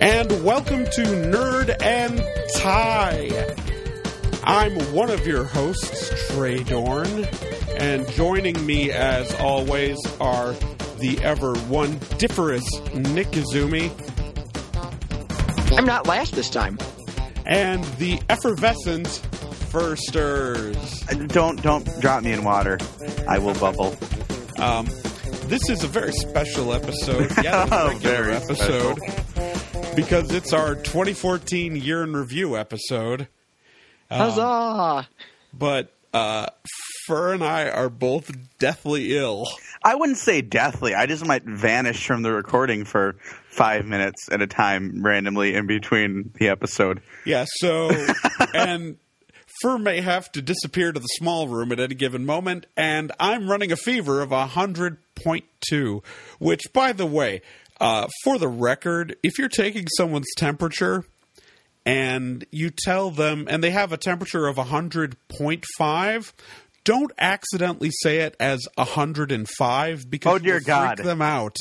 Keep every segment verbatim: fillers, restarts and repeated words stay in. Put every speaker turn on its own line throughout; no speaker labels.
And welcome to Nerd and Tie. I'm one of your hosts, Trey Dorn, and joining me, as always, are the ever wondiferous Nick Izumi.
I'm not last this time.
And the effervescent Firsters.
Don't don't drop me in water. I will bubble.
Um, this is a very special episode. Yeah, a regular
very
episode.
special.
Because it's our twenty fourteen year in review episode. Um,
Huzzah!
But uh, Fur and I are both deathly ill.
I wouldn't say deathly. I just might vanish from the recording for five minutes at a time randomly in between the episode.
Yeah, so, and Fur may have to disappear to the small room at any given moment, and I'm running a fever of one hundred point two, which, by the way, uh, for the record, if you're taking someone's temperature and you tell them, and they have a temperature of one hundred point five, don't accidentally say it as one hundred five because
oh, dear
you'll
God.
freak them out.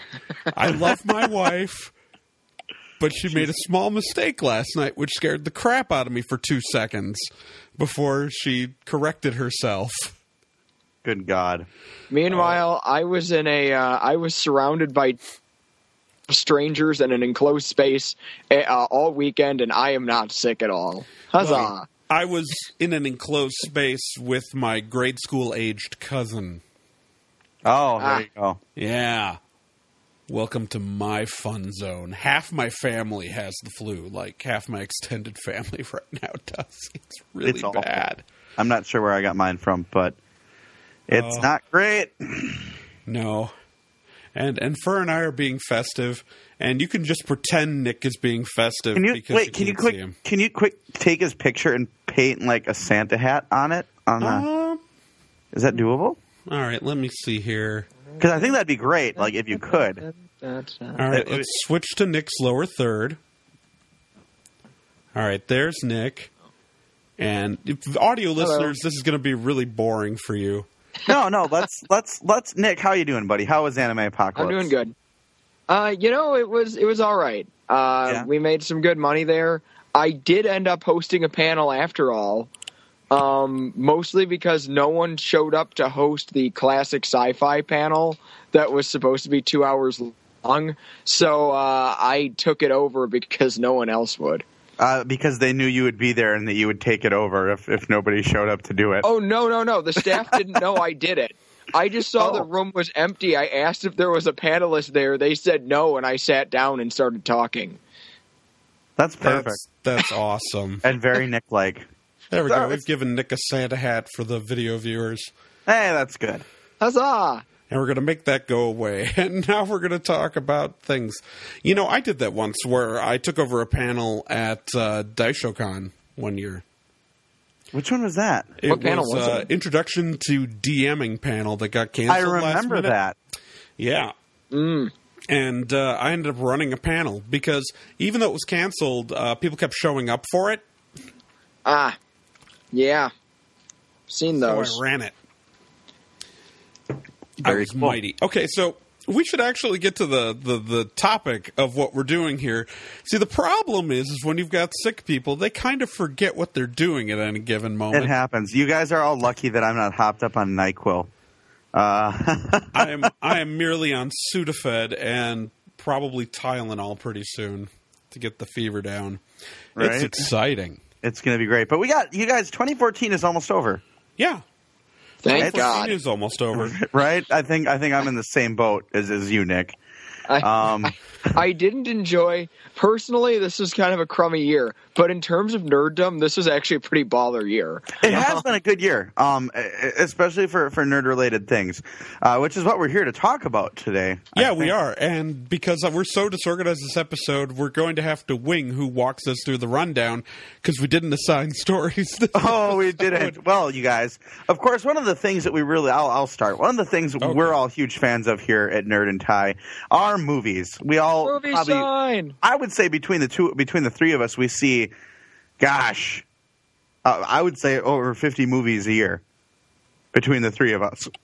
I love my wife, but she made a small mistake last night, which scared the crap out of me for two seconds before she corrected herself.
Good God.
Meanwhile, I was in a, uh, I was surrounded by strangers in an enclosed space uh, all weekend, and I am not sick at all. Huzzah!
Well, I was in an enclosed space with my grade school aged cousin.
Oh, there
Ah.
you go.
Yeah. Welcome to my fun zone. Half my family has the flu. Like, half my extended family right now does. It's really
It's awful.
bad.
I'm not sure where I got mine from, but it's
Oh.
not great.
No. And and Fur and I are being festive, and you can just pretend Nick is being festive
Can you
because
wait?
you
Can you
can't
quick?
see him.
Can you quick take his picture and paint like a Santa hat on it? On the,
Um,
is that doable?
all right, let me see here.
Because I think that'd be great. Like if you could.
All right,
It-
let's switch to Nick's lower third. All right, there's Nick. And if audio listeners, this is going to be really boring for you.
No, no. Let's let's let's. Nick, how you doing, buddy? How was Anime Apocalypse?
I'm doing good. Uh, you know, it was it was all right. Uh,
Yeah.
We made some good money there. I did end up hosting a panel after all, um, mostly because no one showed up to host the classic sci-fi panel that was supposed to be two hours long. So uh, I took it over because no one else would.
Uh, because they knew you would be there and that you would take it over if, if nobody showed up to do it.
Oh, no, no, no. The staff didn't know I did it. I just saw
Oh.
the room was empty. I asked if there was a panelist there. They said no, and I sat down and started talking.
That's perfect.
That's, that's awesome.
And very Nick-like.
There we go.
That's-
We've given Nick a Santa hat for the video viewers.
Hey, that's good.
Huzzah!
And we're going to make that go away. And now we're going to talk about things. You know, I did that once where I took over a panel at uh, DaishoCon one year.
Which one was that?
It
What panel was
uh,
it?
Introduction to DMing panel that got canceled
I
last
remember
minute.
that.
Yeah.
Mm.
And uh, I ended up running a panel because even though it was canceled, uh, people kept showing up for it.
Ah, yeah. Seen those.
So I ran it. I
Very
was
cool.
mighty. Okay, so we should actually get to the, the, the topic of what we're doing here. See, the problem is, is when you've got sick people, they kind of forget what they're doing at any given moment.
It happens. You guys are all lucky that I'm not hopped up on NyQuil. Uh,
I am I am merely on Sudafed and probably Tylenol pretty soon to get the fever down. It's
Right.
exciting.
it's going to be great. But we got, you guys, twenty fourteen is almost over.
Yeah.
Thank
It's-
God.
It is almost over.
Right? I think I think I'm in the same boat as, as you, Nick.
I,
Um,
I didn't enjoy, personally, this was kind of a crummy year, but in terms of nerddom, this was actually a pretty baller year.
It has been a good year, um, especially for, for nerd-related things, uh, which is what we're here to talk about today. I
Yeah, we
think.
are. And because we're so disorganized this episode, we're going to have to wing who walks us through the rundown because we didn't assign stories.
Oh, we didn't. Well, you guys, of course, one of the things that we really, I'll, I'll start. One of the things
Okay.
we're all huge fans of here at Nerd and Tie are movies. We all
Movie
probably,
sign!
I would say between the two, between the three of us, we see, gosh, uh, I would say over fifty movies a year between the three of us.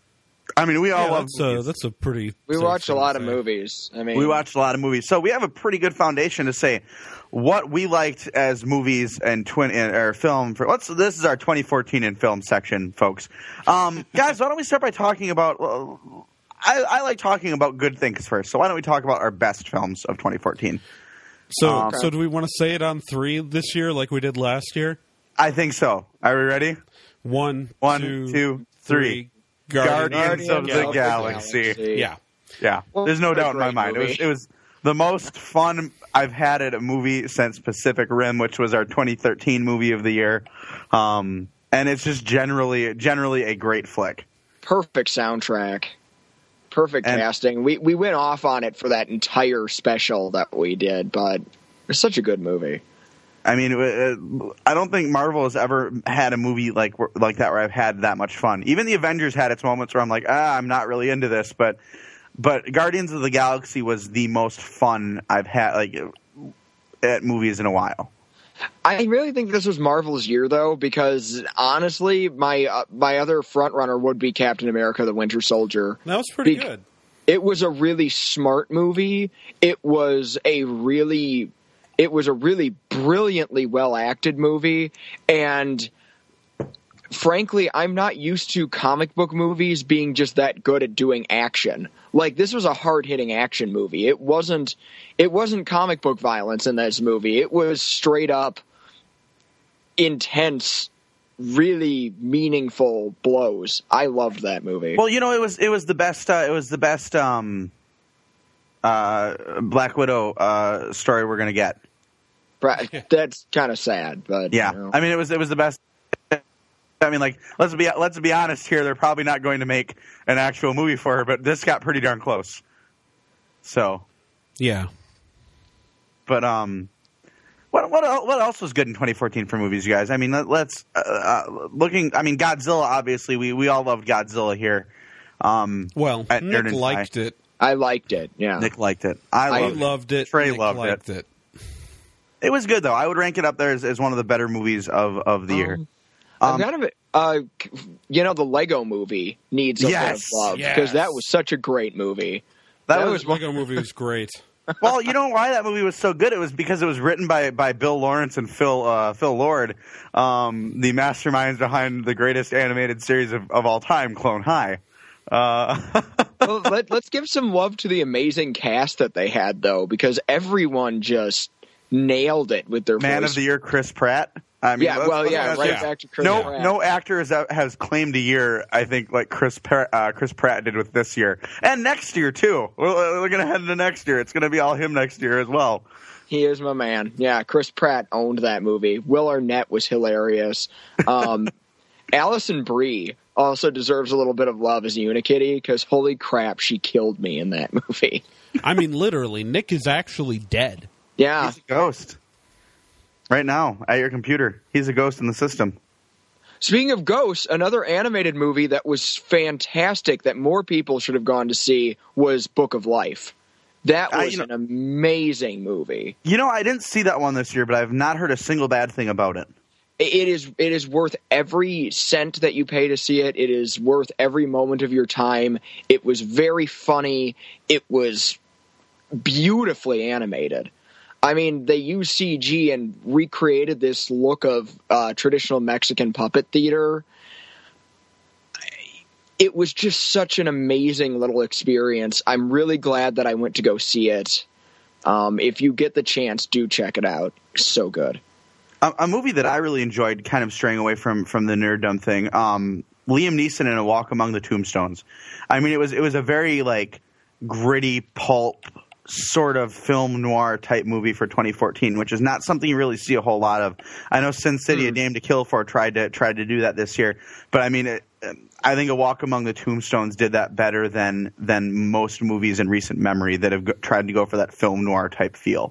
I mean, we all
Yeah,
love
that's a,
movies.
that's a pretty.
We
safe
watched a
thing to
lot of
say.
movies. I mean,
We watched a lot of movies, so we have a pretty good foundation to say what we liked as movies and twin or film. For let's this is our twenty fourteen in film section, folks. Um, guys, why don't we start by talking about? Well, I, I like talking about good things first, so why don't we talk about our best films of twenty fourteen?
So,
Um,
so do we want to say it on three this year, like we did last year?
I think so. Are we ready?
One,
One,
two,
two,
three.
three. Guardians of the Galaxy.
Yeah.
Yeah,
Well,
there's no
what a
doubt in my
great
mind. It was
movie.
it was the most fun I've had at a movie since Pacific Rim, which was our twenty thirteen movie of the year. Um, and it's just generally generally a great flick.
perfect soundtrack, perfect
And-
casting. We we went off on it for that entire special that we did, but it's such a good movie.
I mean, uh, I don't think Marvel has ever had a movie like like that where I've had that much fun. Even the Avengers had its moments where I'm like, ah, I'm not really into this, but but Guardians of the Galaxy was the most fun I've had like at movies in a while.
I really think this was Marvel's year, though, because honestly, my uh, my other frontrunner would be Captain America: The Winter Soldier.
That was pretty
Be-
good.
It was a really smart movie. It was a really, it was a really brilliantly well acted movie, and frankly, I'm not used to comic book movies being just that good at doing action. Like, this was a hard hitting action movie. It wasn't, it wasn't comic book violence in this movie. It was straight up intense, really meaningful blows. I loved that movie.
Well, you know, it was it was the best. Uh, it was the best um, uh, Black Widow uh, story we're gonna get.
Right. That's kind of sad, but
Yeah,
you know.
I mean, it was it was the best. I mean, like let's be let's be honest here. They're probably not going to make an actual movie for her, but this got pretty darn close. So,
Yeah.
but um, what what el- what else was good in twenty fourteen for movies, you guys? I mean, let, let's uh, uh, looking. I mean, Godzilla. Obviously, we we all loved Godzilla here. Um,
Well,
At
Nick
Nerd and
liked
Pie.
it.
I liked it. Yeah.
Nick liked it. I
I
loved,
loved it.
Trey
Nick
loved
liked
it.
it.
It was good though. I would rank it up there as, as one of the better movies of, of the year.
Um, I'm
Um,
kind of, uh, you know, the Lego Movie needs a
Yes,
bit of love
yes.
because that was such a great movie.
that,
that
was,
was one-
Lego movie was great.
well, you know why that movie was so good? It was because it was written by, by Bill Lawrence and Phil uh, Phil Lord, um, the masterminds behind the greatest animated series of, of all time, Clone High. Uh,
well, let, let's give some love to the amazing cast that they had, though, because everyone just nailed it with their
Man
voice.
of the Year, Chris Pratt. I mean,
yeah,
let's-
well,
let's
yeah,
be honest,
right
yeah.
back to Chris
No,
Pratt.
no actor has has claimed a year. I think like Chris Pratt, uh, Chris Pratt did with this year and next year too. We're, we're gonna head into next year. It's gonna be all him next year as well.
He is my man. Yeah, Chris Pratt owned that movie. Will Arnett was hilarious. Um, Alison Brie also deserves a little bit of love as Unikitty because holy crap, she killed me in that movie.
I mean, literally, Nick is actually dead.
Yeah,
He's a ghost right now at your computer. He's a ghost in the system.
speaking of ghosts, another animated movie that was fantastic that more people should have gone to see was Book of Life. That
Uh,
was
you know-
an amazing movie.
You know, I didn't see that one this year, but I've not heard a single bad thing about it.
It is it is worth every cent that you pay to see it. It is worth every moment of your time. It was very funny. It was beautifully animated. I mean, they used C G and recreated this look of uh, traditional Mexican puppet theater. It was just such an amazing little experience. I'm really glad that I went to go see it. Um, if you get the chance, do check it out. It's so good.
A, a movie that I really enjoyed, kind of straying away from from the nerddom thing. Um, Liam Neeson in A Walk Among the Tombstones. I mean, it was it was a very like gritty pulp sort of film noir type movie for twenty fourteen, which is not something you really see a whole lot of. I know Sin City: A Dame to Kill For tried to tried to do that this year, but I mean, it, I think A Walk Among the Tombstones did that better than than most movies in recent memory that have go, tried to go for that film noir type feel.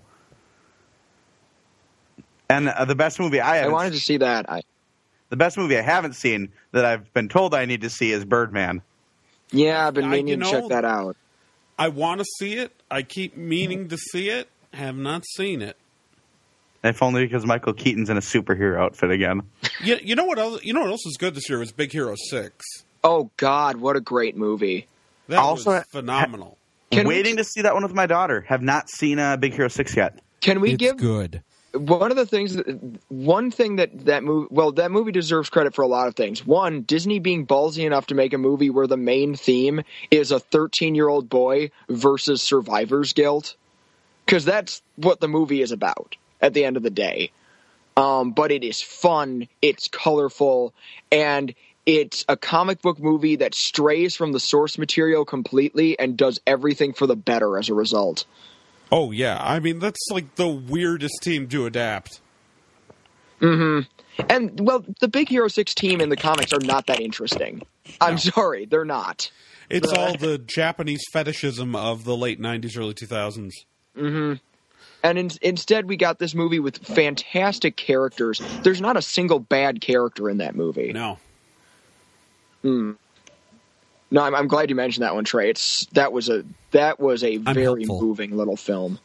And uh, the best movie I
I
haven't
wanted to see that. I,
the best movie I haven't seen that I've been told I need to see is Birdman.
yeah, I've been
I-
meaning
you
to
know-
check that out.
I want to see it. I keep meaning to see it. Have not seen it.
If only because Michael Keaton's in a superhero outfit again.
You, you know what else? You know what else was good this year was Big Hero Six.
Oh God, what a great movie!
That
Also,
was phenomenal.
Can
Waiting
we,
to see that one with my daughter. Have not seen uh, Big Hero six yet.
Can we
It's
give
good.
one of the things that one thing that that movie well that movie deserves credit for a lot of things. One, Disney being ballsy enough to make a movie where the main theme is a thirteen year old boy versus survivor's guilt, because that's what the movie is about at the end of the day. Um, but it is fun, it's colorful, and it's a comic book movie that strays from the source material completely and does everything for the better as a result.
Oh, yeah. I mean, that's like the weirdest team to adapt.
And, well, the Big Hero six team in the comics are not that interesting. I'm sorry, they're not.
It's all the Japanese fetishism of the late nineties, early two thousands.
And in, instead, we got this movie with fantastic characters. There's not a single bad character in that movie.
No.
No, I'm, I'm glad you mentioned that one, Trey. It's that was a that was a
I'm
very
helpful.
moving little film.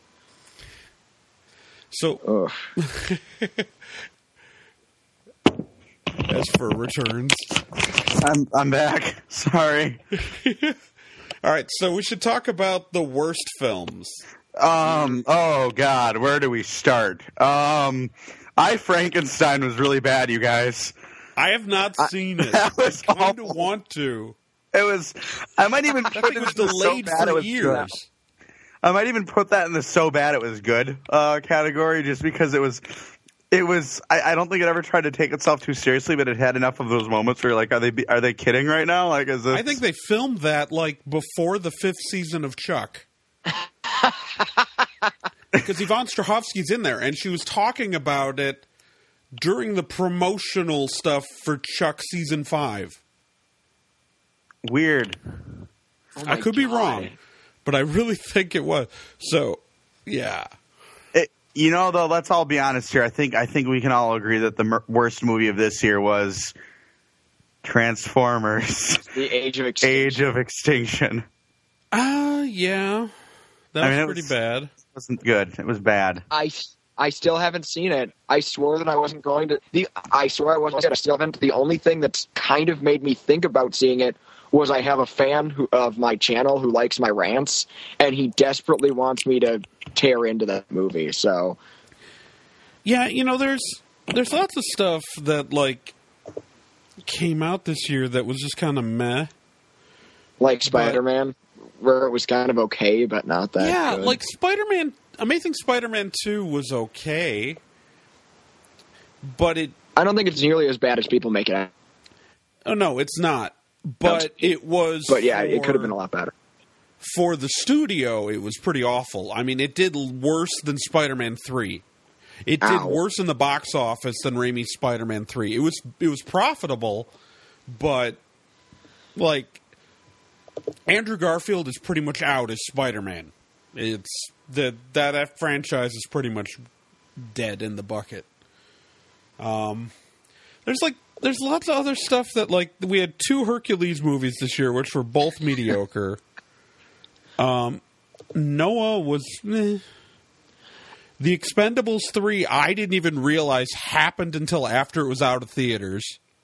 So,
Ugh.
as for returns.
I'm I'm back. Sorry.
All right, so we should talk about the worst films.
Um. Oh God, where do we start? Um. I Frankenstein was really bad, you guys.
I have not seen it.
that was
I kind of
awful.
want to.
It was. I might even
That
put
thing
it
was
in the so
delayed
bad it
for
was
years.
good. I might even put that in the so bad it was good uh, category, just because it was. It was. I, I don't think it ever tried to take itself too seriously, but it had enough of those moments where you're like, are they are they kidding right now? Like, is this?
I think they filmed that like before the fifth season of Chuck. Because Yvonne Strahovski's in there, and she was talking about it during the promotional stuff for Chuck season five.
Weird.
Oh
I
my
could be
God.
wrong, but I really think it was. So, yeah.
It, you know, though, let's all be honest here. I think I think we can all agree that the mer- worst movie of this year was Transformers:
The Age of Extinction.
Age of Extinction.
Uh, yeah. That
I
was
mean, it
pretty
was-
bad.
It wasn't good. It was bad.
I, I still haven't seen it. I swore that I wasn't going to. The I swore I wasn't. I still haven't. The only thing that's kind of made me think about seeing it was I have a fan who, of my channel who likes my rants, and he desperately wants me to tear into that movie. So
Yeah, you know, there's there's lots of stuff that, like, came out this year that was just kind of meh.
like Spider-Man, where it was kind of okay, but not that
yeah,
good.
like Spider-Man, Amazing Spider-Man two was okay, but it,
I don't think it's nearly as bad as people make it out.
oh no, it's not. But it was,
But yeah, it
for-
could have been a lot better.
For the studio, it was pretty awful. I mean, it did worse than Spider-Man three. It did
Ow.
worse in the box office than Raimi's Spider-Man three. It was it was profitable, but like Andrew Garfield is pretty much out as Spider-Man. It's the that, that franchise is pretty much dead in the bucket. Um, there's like there's lots of other stuff that, like, we had two Hercules movies this year, which were both mediocre. Um, Noah was eh. The Expendables three. I didn't even realize happened until after it was out of theaters.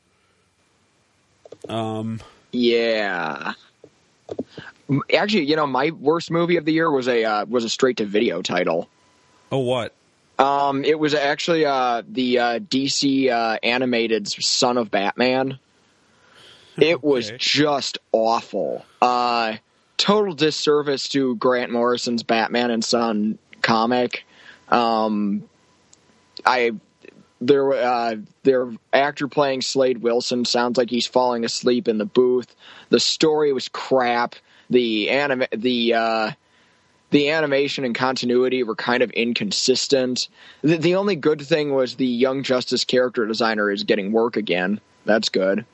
Um,
Yeah. M- Actually, you know, my worst movie of the year was a uh, was a straight to video title.
oh what?
Um, it was actually uh, the uh, D C uh, animated Son of Batman. It was
Okay.
just awful. Uh, total disservice to Grant Morrison's Batman and Son comic. Um, I their uh, their actor playing Slade Wilson sounds like he's falling asleep in the booth. The story was crap. The anime the uh, the animation and continuity were kind of inconsistent. The, the only good thing was the Young Justice character designer is getting work again. That's good.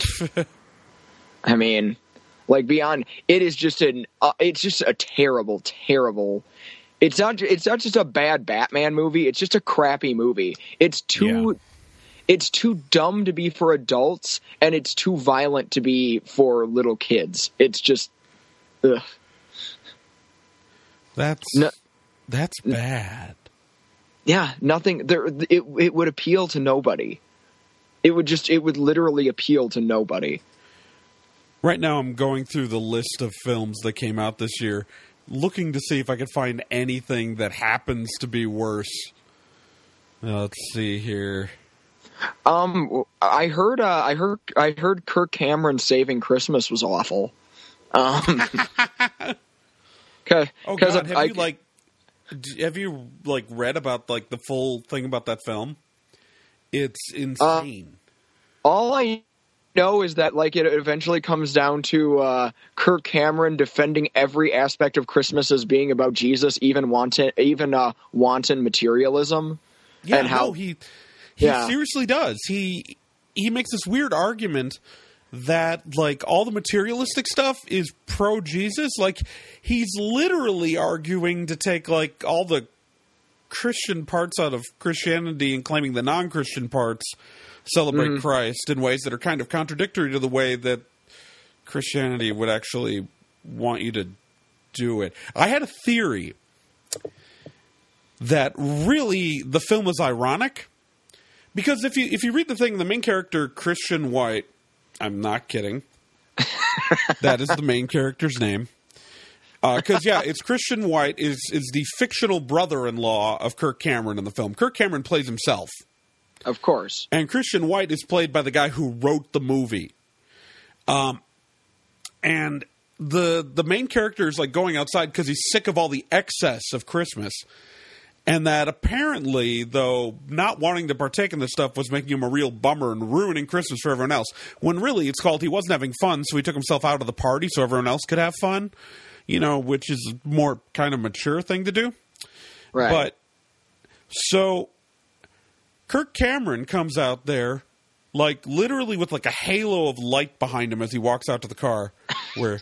I mean, like, beyond, it is just an uh, it's just a terrible, terrible. It's not it's not just a bad Batman movie. It's just a crappy movie. It's too
Yeah.
it's too dumb to be for adults, and it's too violent to be for little kids. It's just, ugh.
That's
No.
that's bad.
Yeah, nothing there. It it would appeal to nobody. It would just it would literally appeal to nobody.
Right now I'm going through the list of films that came out this year, looking to see if I could find anything that happens to be worse. Uh, let's see here.
Um, I heard, uh, I heard, I heard Kirk Cameron Saving Christmas was awful. Um, cause,
oh
cause
God, have
I,
you like, d- have you like read about like the full thing about that film? It's insane.
Uh, all I know is that like it eventually comes down to uh, Kirk Cameron defending every aspect of Christmas as being about Jesus, even wanton, even uh, wanton materialism.
Yeah,
and how
no, he he
yeah.
seriously does. He he makes this weird argument that like all the materialistic stuff is pro Jesus. Like he's literally arguing to take like all the Christian parts out of Christianity and claiming the non-Christian parts celebrate mm-hmm. Christ in ways that are kind of contradictory to the way that Christianity would actually want you to do it. I had a theory that really the film was ironic, because if you if you read the thing, the main character, Christian White, I'm not kidding, that is the main character's name. Because, uh, yeah, it's Christian White is, is the fictional brother-in-law of Kirk Cameron in the film. Kirk Cameron plays himself.
Of course.
And Christian White is played by the guy who wrote the movie. Um, and the the main character is like going outside because he's sick of all the excess of Christmas. And that apparently, though, not wanting to partake in this stuff was making him a real bummer and ruining Christmas for everyone else. When really it's called he wasn't having fun, so he took himself out of the party so everyone else could have fun. You know, which is a more kind of mature thing to do.
Right.
But, so, Kirk Cameron comes out there, like, literally with, like, a halo of light behind him as he walks out to the car. Where,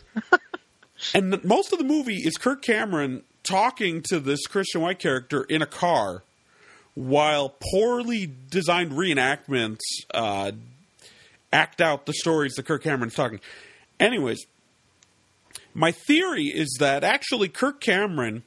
and the, most of the movie is Kirk Cameron talking to this Christian White character in a car, while poorly designed reenactments uh, act out the stories that Kirk Cameron's talking. Anyways, my theory is that actually Kirk Cameron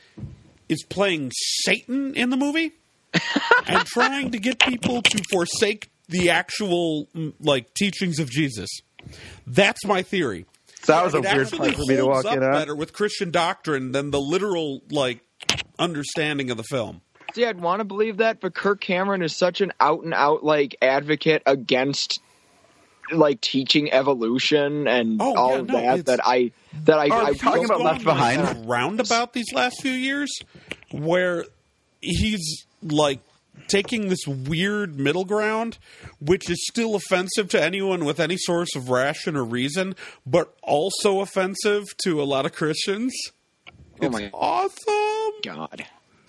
is playing Satan in the movie and trying to get people to forsake the actual like teachings of Jesus. That's my theory.
So that was a
it
weird part for me to walk
up
in on.
Better with Christian doctrine than the literal like understanding of the film.
See, I'd want to believe that, but Kirk Cameron is such an out and out like advocate against like teaching evolution and
oh,
all
yeah,
of
no,
that that I that I,
oh,
I
talking about Left Behind
like, roundabout these last few years where he's like taking this weird middle ground which is still offensive to anyone with any source of ration or reason, but also offensive to a lot of Christians.
Oh
it's
my
awesome.
God.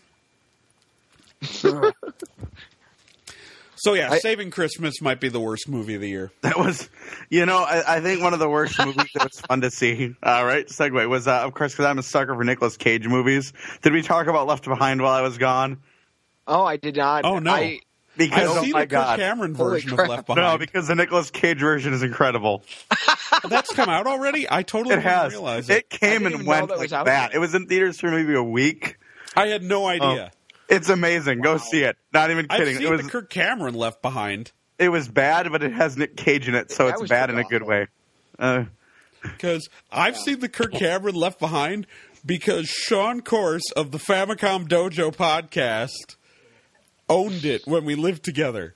So, yeah,
I,
Saving Christmas might be the worst movie of the year.
That was, you know, I, I think one of the worst movies that was fun to see. All right, segue was, uh, of course, because I'm a sucker for Nicolas Cage movies. Did we talk about Left Behind while I was gone?
Oh, I did not.
Oh, no.
I,
Because,
I've
oh
seen
my
the
God.
Kirk Cameron
Holy
version
crap.
of Left Behind.
No, because the Nicolas Cage version is incredible.
That's come out already? I totally
It
didn't
has.
realize
It
it.
came
I didn't
and
even know
went
that
like
was out
that.
yet.
It was in theaters for maybe a week.
I had no idea.
Oh, it's amazing. Go see it. Not even
I've
kidding.
seen
It was
the Kirk Cameron Left Behind.
it was bad, but it has Nick Cage in it, so
That
it's
was
bad in a
awful.
good way. Uh,
Because I've seen the Kirk Cameron Left Behind because Sean Corse of the Famicom Dojo podcast owned it when we lived together.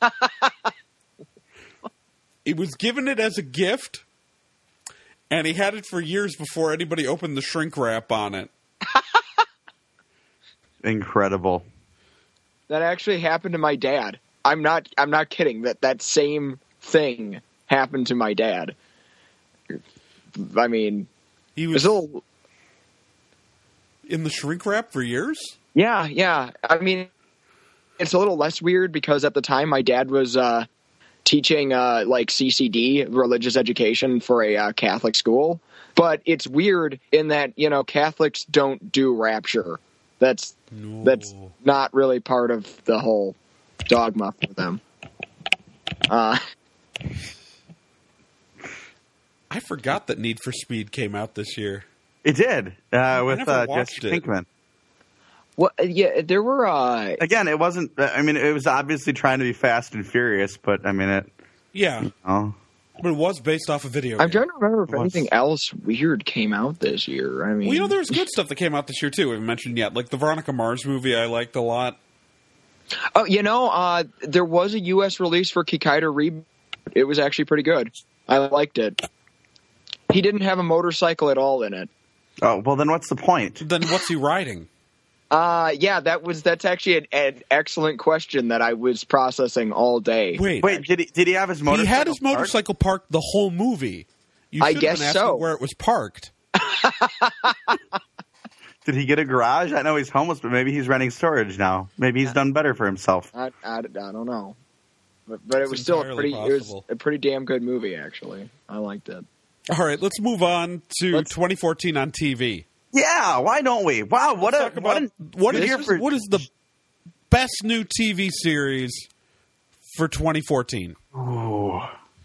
He was given it as a gift, and he had it for years before anybody opened the shrink wrap on it.
incredible.
that actually happened to my dad. I'm not. I'm not kidding. That that same thing happened to my dad. I mean,
He
it's
was
a little.
in the shrink wrap for years?
Yeah, yeah. I mean, it's a little less weird because at the time my dad was uh, teaching uh, like C C D, religious education, for a uh, Catholic school. But it's weird in that, you know, Catholics don't do rapture. That's
No.
that's not really part of the whole dogma for them. Uh,
I forgot that Need for Speed came out this year.
It did uh, with
never
uh,
watched
Jesse
it.
Pinkman.
well, yeah, there were. Uh,
Again, it wasn't. I mean, it was obviously trying to be Fast and Furious, but I mean, it.
Yeah.
Oh,
But it was based off a video
I'm
game.
trying to remember if
It was.
anything else weird came out this year. I mean,
Well, you know, there was good stuff that came out this year, too. We haven't mentioned yet. Like the Veronica Mars movie I liked a lot.
oh, you know, uh, there was a U S release for Kikaider Reboot. It was actually pretty good. I liked it. He didn't have a motorcycle at all in it.
Oh, well, then what's the point?
Then what's he riding?
Uh, yeah, that was that's actually an, an excellent question that I was processing all day.
Wait.
Wait, did he, did he have his motorcycle?
He had his
parked?
motorcycle parked the whole movie. You
I
should have
guess
been asking
so.
where it was parked.
Did he get a garage? I know he's homeless, but maybe he's renting storage now. Maybe he's done better for himself.
I, I, I don't know, but, but it
It's
was still a
entirely
pretty it was
possible.
a pretty damn good movie actually. I liked it.
All right, let's move on to
Let's-
twenty fourteen on T V.
Yeah, why don't we? Wow, what
Let's
a
talk about
what, an,
what
good
is,
year for
what is the best new T V series for twenty fourteen?
Ooh.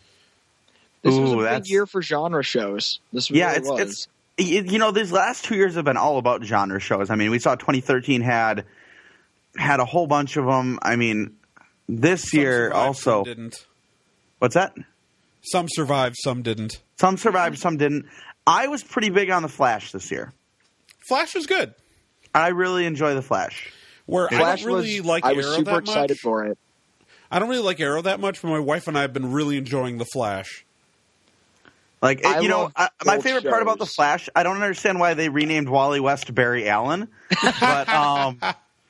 This was
Ooh,
a big
that's-
year for genre shows. This
Yeah,
really
it's
was.
it's y- you know these last two years have been all about genre shows. I mean, we saw twenty thirteen had had a whole bunch of them. I mean, this
Some
year
survived,
also.
some didn't.
What's that?
Some survived, some didn't.
Some survived, some didn't. I was pretty big on the Flash this year.
Flash was good.
I really enjoy the Flash.
Where
Flash
I don't really
was,
like
I was
Arrow
super
that
excited
much.
for it.
I don't really like Arrow that much, but my wife and I have been really enjoying the Flash.
Like
I
you know,
love
I, my
old
favorite part about the
shows.
Flash, I don't understand why they renamed Wally West Barry Allen, but um,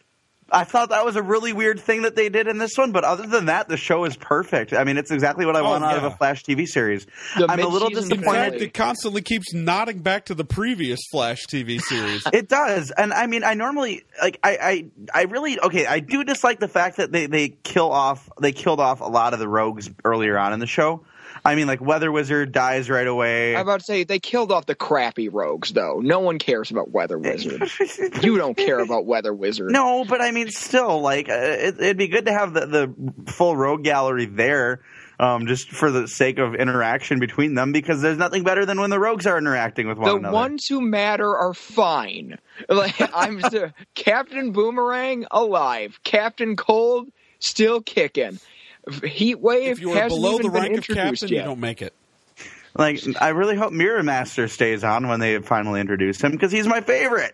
I thought that was a really weird thing that they did in this one. But other than that, the show is perfect. I mean, it's exactly what I
Oh,
want out of
yeah.
a Flash T V series.
The
I'm a little
mid-season
In
disappointed.
fact,
finale.
it constantly keeps nodding back to the previous Flash T V series.
It does, and I mean, I normally like, I, I, I really okay. I do dislike the fact that they, they kill off, they killed off a lot of the rogues earlier on in the show. I mean, like Weather Wizard dies right away.
I'm about to say they killed off the crappy rogues though. No one cares about Weather Wizard. You don't care about Weather Wizard.
No, but I mean, still, like, uh, it, it'd be good to have the, the full rogue gallery there, um, just for the sake of interaction between them, because there's nothing better than when the rogues are interacting with one
The
another.
ones who matter are fine. Like I'm still, Captain Boomerang alive, Captain Cold still kicking. Heat Wave
If you are
hasn't
below
even
the
been
rank of
introduced
captain,
yet.
you don't make it.
Like, I really hope Mirror Master stays on when they finally introduce him, because he's my favorite.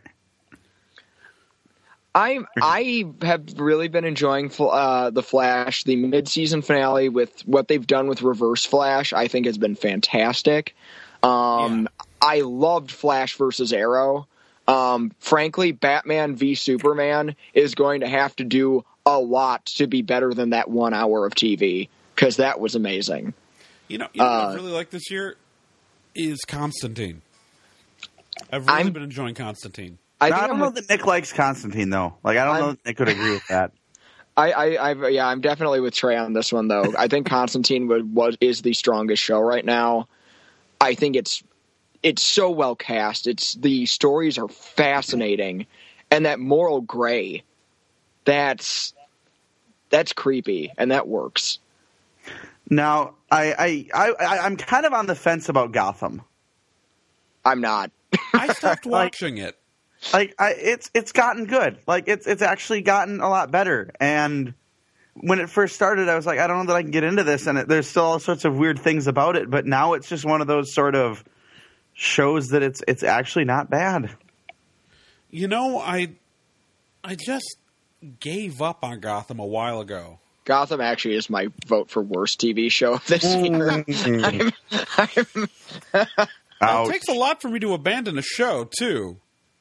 I I have really been enjoying uh, the Flash. The mid-season finale with what they've done with Reverse Flash, I think has been fantastic. Um, I loved Flash versus Arrow. Um, frankly, Batman v Superman is going to have to do a lot to be better than that one hour of T V, because that was amazing.
You know, you know what
Uh,
I really like this year is Constantine. I've really
I'm-
been enjoying Constantine.
I
I,
think
don't
I'm
know
with-
that Nick likes Constantine, though. Like, I don't
I'm-
know that Nick would agree with that.
I, I, I, yeah, I'm definitely with Trey on this one, though. I think Constantine would, was is the strongest show right now. I think it's it's so well cast. It's the stories are fascinating, and that moral gray, that's that's creepy, and that works.
Now, I, I, I, I'm kind of on the fence about Gotham.
I'm not.
I stopped
Like-
watching it.
Like, I, it's it's gotten good. Like, it's it's actually gotten a lot better. And when it first started, I was like, I don't know that I can get into this. And it, there's still all sorts of weird things about it. But now it's just one of those sort of shows that it's it's actually not bad.
You know, I I just gave up on Gotham a while ago.
Gotham actually is my vote for worst T V show this year. I'm, I'm,
It
Ouch.
takes a lot for me to abandon a show, too.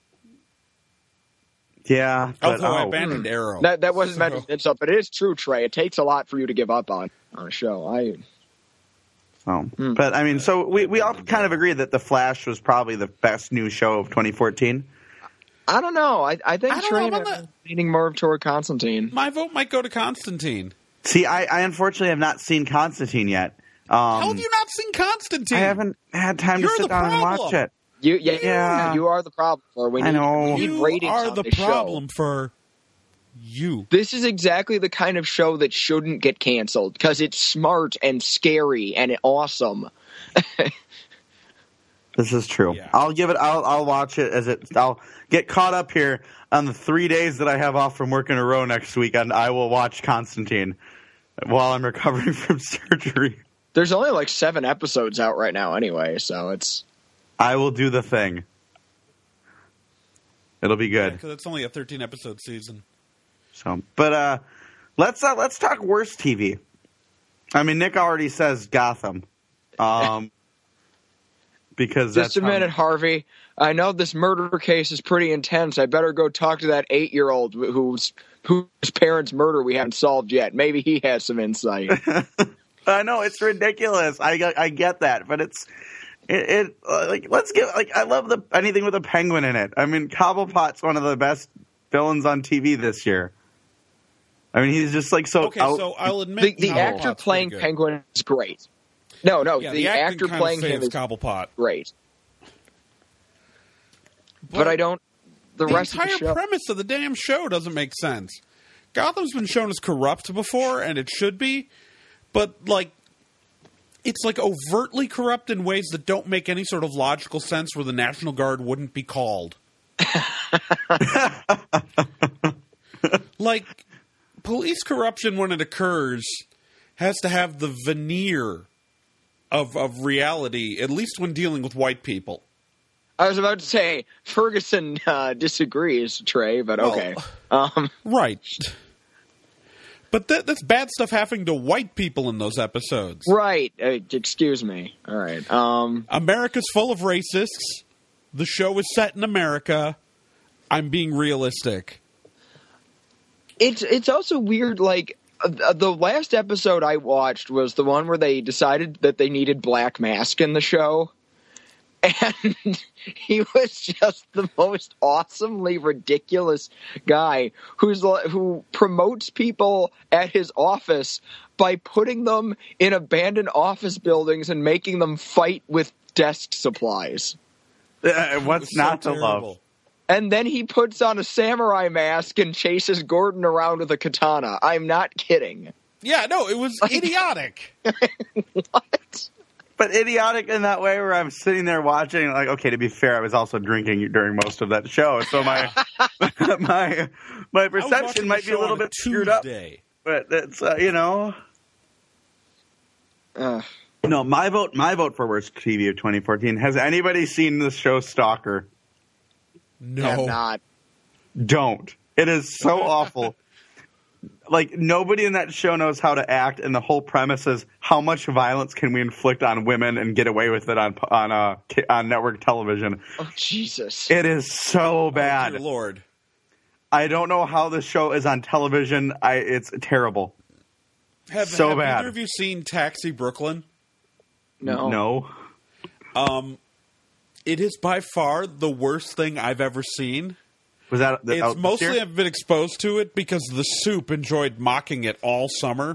Yeah. But,
Although I
oh.
abandoned Arrow.
that that wasn't meant to
So-
be insult, but it is true, Trey. It takes a lot for you to give up on on a show. I
Oh. But I mean, so we, we all kind of agree that The Flash was probably the best new show of twenty fourteen.
I don't know. I I think
I don't
Trey
know
and
about
I are
that.
leaning more toward Constantine.
My vote might go to Constantine.
See, I, I unfortunately have not seen Constantine yet. Um,
How have you not seen Constantine?
I haven't had time
You're
to
the
sit down and watch
problem.
it.
You yeah,
Yeah.
you are the problem for we
I
need,
know.
we need
You
ratings
are
on
the
this
problem
show.
for you.
This is exactly the kind of show that shouldn't get canceled because it's smart and scary and awesome.
This is true.
Yeah.
I'll give it. I'll I'll watch it as it. I'll get caught up here on the three days that I have off from work in a row next week, and I will watch Constantine while I'm recovering from surgery.
There's only like seven episodes out right now anyway, so it's...
I will do the thing. It'll be good.
Because it's only a thirteen episode season.
So, but uh, let's uh, let's talk worst T V. I mean, Nick already says Gotham. Um, because
Just
that's
a minute,
um,
Harvey. I know this murder case is pretty intense. I better go talk to that eight-year-old whose whose parents' murder we haven't solved yet. Maybe he has some insight.
I know it's ridiculous. I I get that, but it's it, it uh, like let's get like I love the anything with a penguin in it. I mean, Cobblepot's one of the best villains on T V this year. I mean, he's just like so.
Okay,
out-
so I'll admit
The, the
Cobblepot's
actor playing
pretty good.
Penguin is great. No, no,
Yeah,
the,
the acting
actor
kind
playing
of
him
saves
is
Cobblepot.
great. But, I don't. The,
The
rest of
entire
the show.
premise of the damn show doesn't make sense. Gotham's been shown as corrupt before, and it should be, but like, it's like overtly corrupt in ways that don't make any sort of logical sense. Where the National Guard wouldn't be called. Like, police corruption when it occurs has to have the veneer of of reality, at least when dealing with white people.
I was about to say Ferguson uh, disagrees, Trey, but
Well,
okay. Um,
Right. But that, that's bad stuff happening to white people in those episodes.
right. Uh, excuse me. All right. Um,
America's full of racists. The show is set in America. I'm being realistic.
it's it's also weird. Like uh, the last episode I watched was the one where they decided that they needed Black Mask in the show. And he was just the most awesomely ridiculous guy who's who promotes people at his office by putting them in abandoned office buildings and making them fight with desk supplies.
Uh, what's
So
not to
terrible.
love?
And then he puts on a samurai mask and chases Gordon around with a katana. I'm not kidding.
Yeah, no, it was idiotic.
What?
But idiotic in that way where I'm sitting there watching, like, okay, to be fair, I was also drinking during most of that show, so my my my
I was watching
perception
the
might be a
show
little
on
bit screwed up.
Tuesday.
But it's uh, you know,
Uh,
no, my vote, my vote for worst T V of twenty fourteen. Has anybody seen the show Stalker?
No.
have not.
Don't. It is so awful. Like, nobody in that show knows how to act, and the whole premise is how much violence can we inflict on women and get away with it on on uh, on network television.
Oh, Jesus.
It is so bad.
Dear Lord.
I don't know how the show is on television. I it's terrible.
Have,
So
have
bad.
either of you seen Taxi Brooklyn?
No.
No.
Um, it is by far the worst thing I've ever seen.
Was that the,
It's
out this
mostly
year?
I've been exposed to it because the Soup enjoyed mocking it all summer.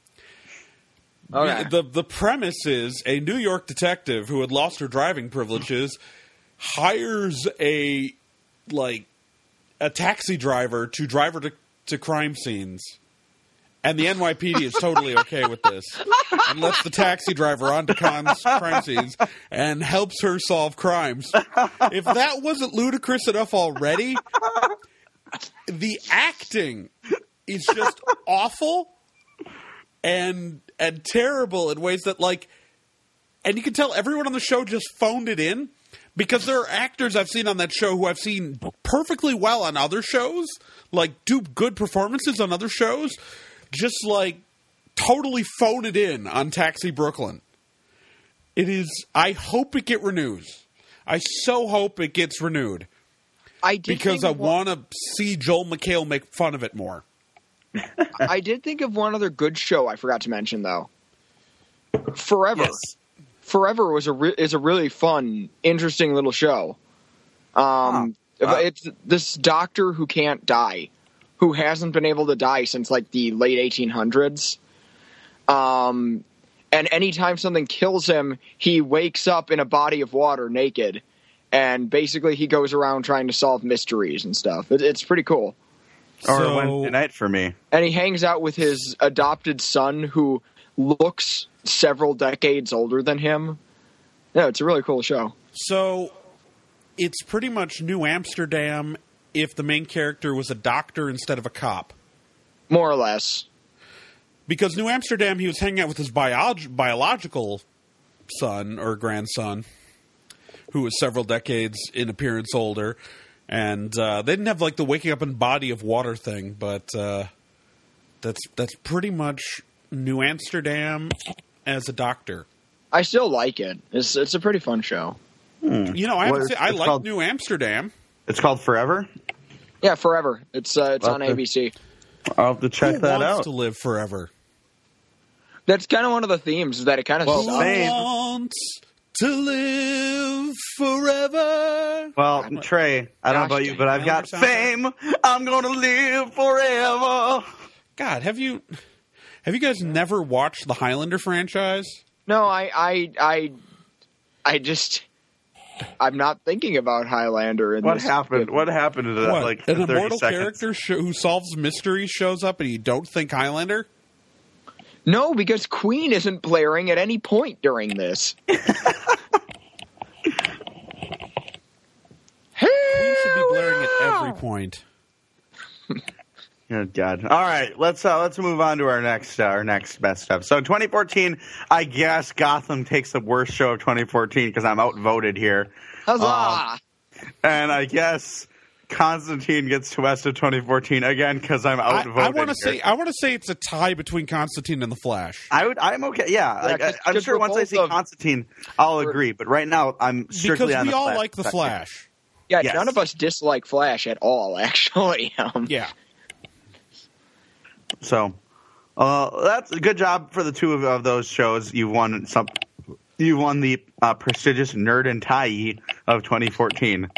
Okay.
The the premise is a New York detective who had lost her driving privileges hires a like a taxi driver to drive her to, to crime scenes. And the N Y P D is totally okay with this and lets the taxi driver onto Khan's crime scenes and helps her solve crimes. If that wasn't ludicrous enough already, the acting is just awful and and terrible in ways that, like, and you can tell everyone on the show just phoned it in because there are actors I've seen on that show who I've seen perfectly well on other shows, like do good performances on other shows, just like totally phone it in on Taxi Brooklyn. It is. I hope it get renews. I so hope it gets renewed
I did
because
think
I
of one-
want to see Joel McHale make fun of it more.
I did think of one other good show I forgot to mention though. Forever.
Yes.
Forever was a re- is a really fun, interesting little show. Um,
Huh.
it's this doctor who can't die, who hasn't been able to die since like the late eighteen hundreds. Um, and anytime something kills him, he wakes up in a body of water naked, and basically he goes around trying to solve mysteries and stuff. It, it's pretty cool.
Or
So-
Wednesday night for me.
And he hangs out with his adopted son, who looks several decades older than him. Yeah, it's a really cool show.
So it's pretty much New Amsterdam if the main character was a doctor instead of a cop.
More or less.
because New Amsterdam, he was hanging out with his bio- biological son or grandson, who was several decades in appearance older, and uh, they didn't have like the waking up in body of water thing, but uh, that's that's pretty much New Amsterdam as a doctor.
I still like it. It's it's a pretty fun show.
Hmm.
You know, I
What
have to
is-
say, I
it's
like
called-
New Amsterdam.
It's called Forever.
Yeah, forever. It's uh, it's on
Okay.
A B C.
I'll have to check
Who
that
wants
out.
to live forever?
That's kind of one of the themes, is that it kind of
Well,
sucks.
same.
Wants to live forever.
Well, Trey, I don't know
Gosh
about you,
dang,
but I've got
Highlander
fame. I'm gonna live forever.
God, have you have you guys never watched the Highlander franchise?
No, I, I, I, I just, I'm not thinking about Highlander. In
What
this.
happened? What happened to that?
What,
Like
an
thirty
immortal
seconds.
character sh- who solves mysteries shows up and you don't think Highlander?
No, because Queen isn't blaring at any point during this.
Queen should be blaring at every point.
Oh, God. All right, let's uh, let's move on to our next uh, our next best stuff. So twenty fourteen, I guess Gotham takes the worst show of twenty fourteen because I'm outvoted here,
Huzzah!
Um, and I guess Constantine gets to West of twenty fourteen again because I'm
I,
outvoted.
I want to
here.
say I want to say it's a tie between Constantine and the Flash.
I would. I'm okay. Yeah, like,
'cause-
I, I'm
'cause
sure
we're
once I
both
see
of-
Constantine, I'll
we're-
agree. But right now, I'm strictly
Because
on
we
the
all
Flash
like the
side.
Flash.
Yeah,
Yes.
none of us dislike Flash at all, actually. Um,
Yeah.
So, uh, that's a good job for the two of, of those shows. You won some. You won the uh, prestigious Nerd and Tie of twenty fourteen.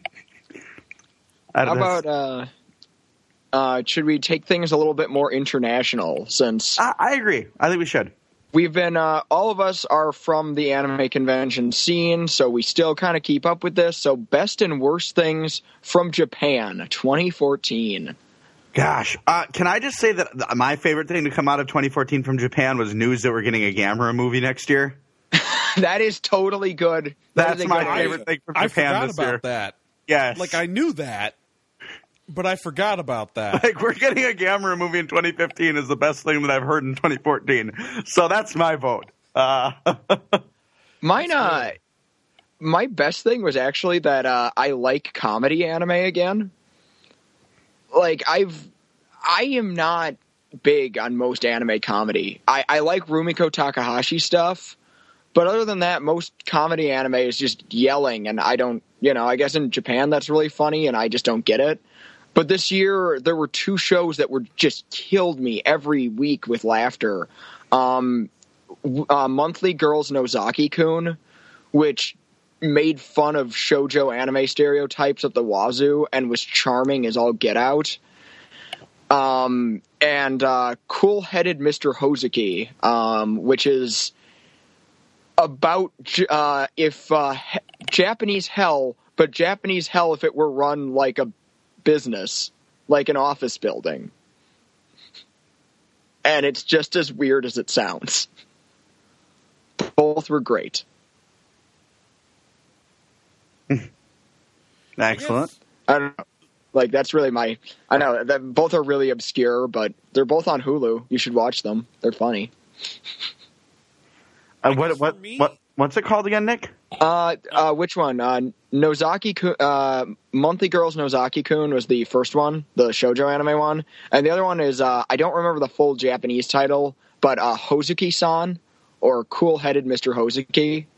How about, uh, uh, should we take things a little bit more international, since
I, I agree. I think we should.
we've been, uh, all of us are from the anime convention scene, so we still kind of keep up with this. So best and worst things from Japan, twenty fourteen.
Gosh, uh, can I just say that th- my favorite thing to come out of twenty fourteen from Japan was news that we're getting a Gamera movie next year.
That is totally good. That
That's
is a
my
good
favorite
idea.
thing from
I
Japan
forgot
this
about
year.
that.
Yes,
Like I knew that, but I forgot about that.
Like, we're getting a Gamera movie in twenty fifteen is the best thing that I've heard in twenty fourteen. So that's my vote. Uh,
Mine, uh, my best thing was actually that uh, I like comedy anime again. Like, I've, I am not big on most anime comedy. I, I like Rumiko Takahashi stuff, but other than that, most comedy anime is just yelling, and I don't, you know, I guess in Japan that's really funny, and I just don't get it. But this year, there were two shows that were just killed me every week with laughter. Um, uh, Monthly Girls Nozaki-kun, which made fun of shoujo anime stereotypes at the wazoo and was charming as all get out. Um, and uh, Cool-Headed Mister Hozuki, um, which is about uh, if uh, he- Japanese hell, but Japanese hell if it were run like a business, like an office building. And it's just as weird as it sounds. Both were great.
excellent.
I don't know. Like, that's really my... I know, that both are really obscure, but they're both on Hulu. You should watch them. They're funny.
Uh,
guess
what
for
what
me-
what what's it called again, Nick?
Uh, uh, which one? Uh, Nozaki, uh, Monthly Girls Nozaki-kun was the first one, the shoujo anime one. And the other one is, uh, I don't remember the full Japanese title, but uh, Hozuki-san, or Cool-Headed Mister Hozuki.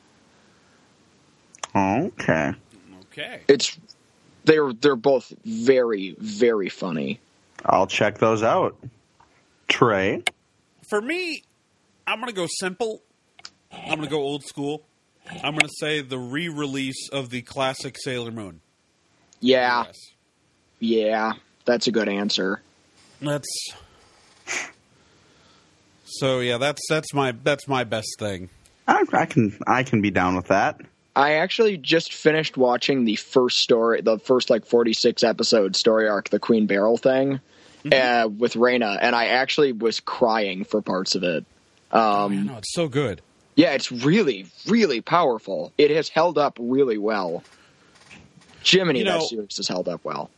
Okay.
Okay.
It's they're they're both very, very funny.
I'll check those out. Trey?
For me, I'm going to go simple. I'm going to go old school. I'm going to say the re-release of the classic Sailor Moon.
Yeah,
Yes.
yeah, that's a good answer.
That's so. Yeah, that's that's my that's my best thing.
I, I can I can be down with that.
I actually just finished watching the first story, the first like forty-six episode story arc, the Queen Beryl thing, uh, with Reina, and I actually was crying for parts of it.
Oh,
Um,
no, it's so good.
yeah, it's really, really powerful. It has held up really well. Jiminy,
You
that
know-
series has held up well.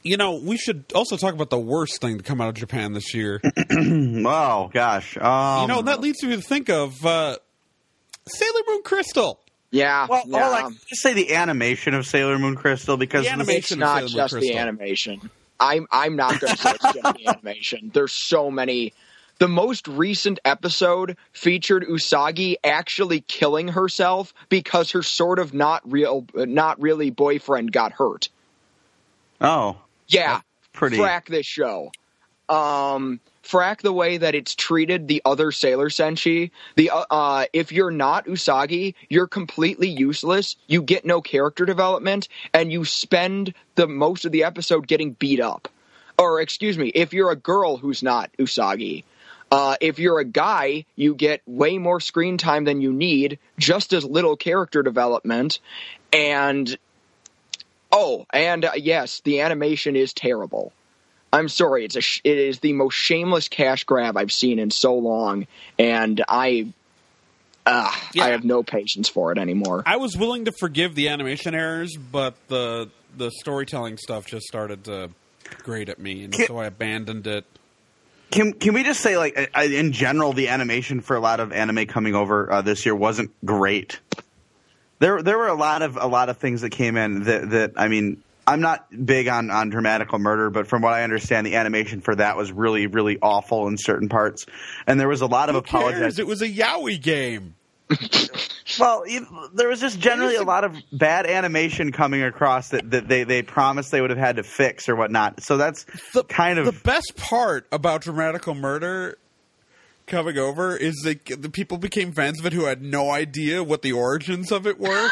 You know, we should also talk about the worst thing to come out of Japan this year.
Oh, gosh. Um,
you know, that leads me to think of uh, Sailor Moon Crystal.
Yeah.
Well,
yeah.
or like, just say the animation of Sailor Moon Crystal, because
The animation
It's
of
not
Sailor Moon
just the
Crystal.
animation. I'm I'm not going to say it's just the animation. There's so many. The most recent episode featured Usagi actually killing herself because her sort of not real, not really boyfriend got hurt.
Oh,
Yeah,
pretty.
frack this show. Um, frack the way that it's treated the other Sailor Senshi. The uh, uh, if you're not Usagi, you're completely useless. You get no character development, and you spend the most of the episode getting beat up. Or excuse me, if you're a girl who's not Usagi. Uh, if you're a guy, you get way more screen time than you need, just as little character development, and oh, and uh, yes, the animation is terrible. I'm sorry, it's a sh- it is the most shameless cash grab I've seen in so long, and I uh,
Yeah.
I have no patience for it anymore.
I was willing to forgive the animation errors, but the the storytelling stuff just started to grate at me, and
Can-
so I abandoned it.
Can can we just say, like, uh, in general, the animation for a lot of anime coming over uh, this year wasn't great. There there were a lot of a lot of things that came in that, that I mean, I'm not big on, on Dramatical Murder, but from what I understand, the animation for that was really, really awful in certain parts. And there was a lot of
Who cares?
apologizing.
It was a yaoi game.
Well, you, there was just generally a lot of bad animation coming across that, that they, they promised they would have had to fix or whatnot. So that's
The,
kind of
the best part about Dramatical Murder coming over is that the people became fans of it who had no idea what the origins of it were.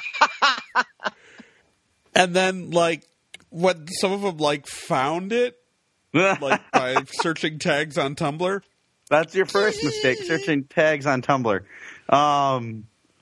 And then, like, when some of them, like, found it, like, by searching tags on Tumblr.
That's your first mistake, searching tags on Tumblr. Um,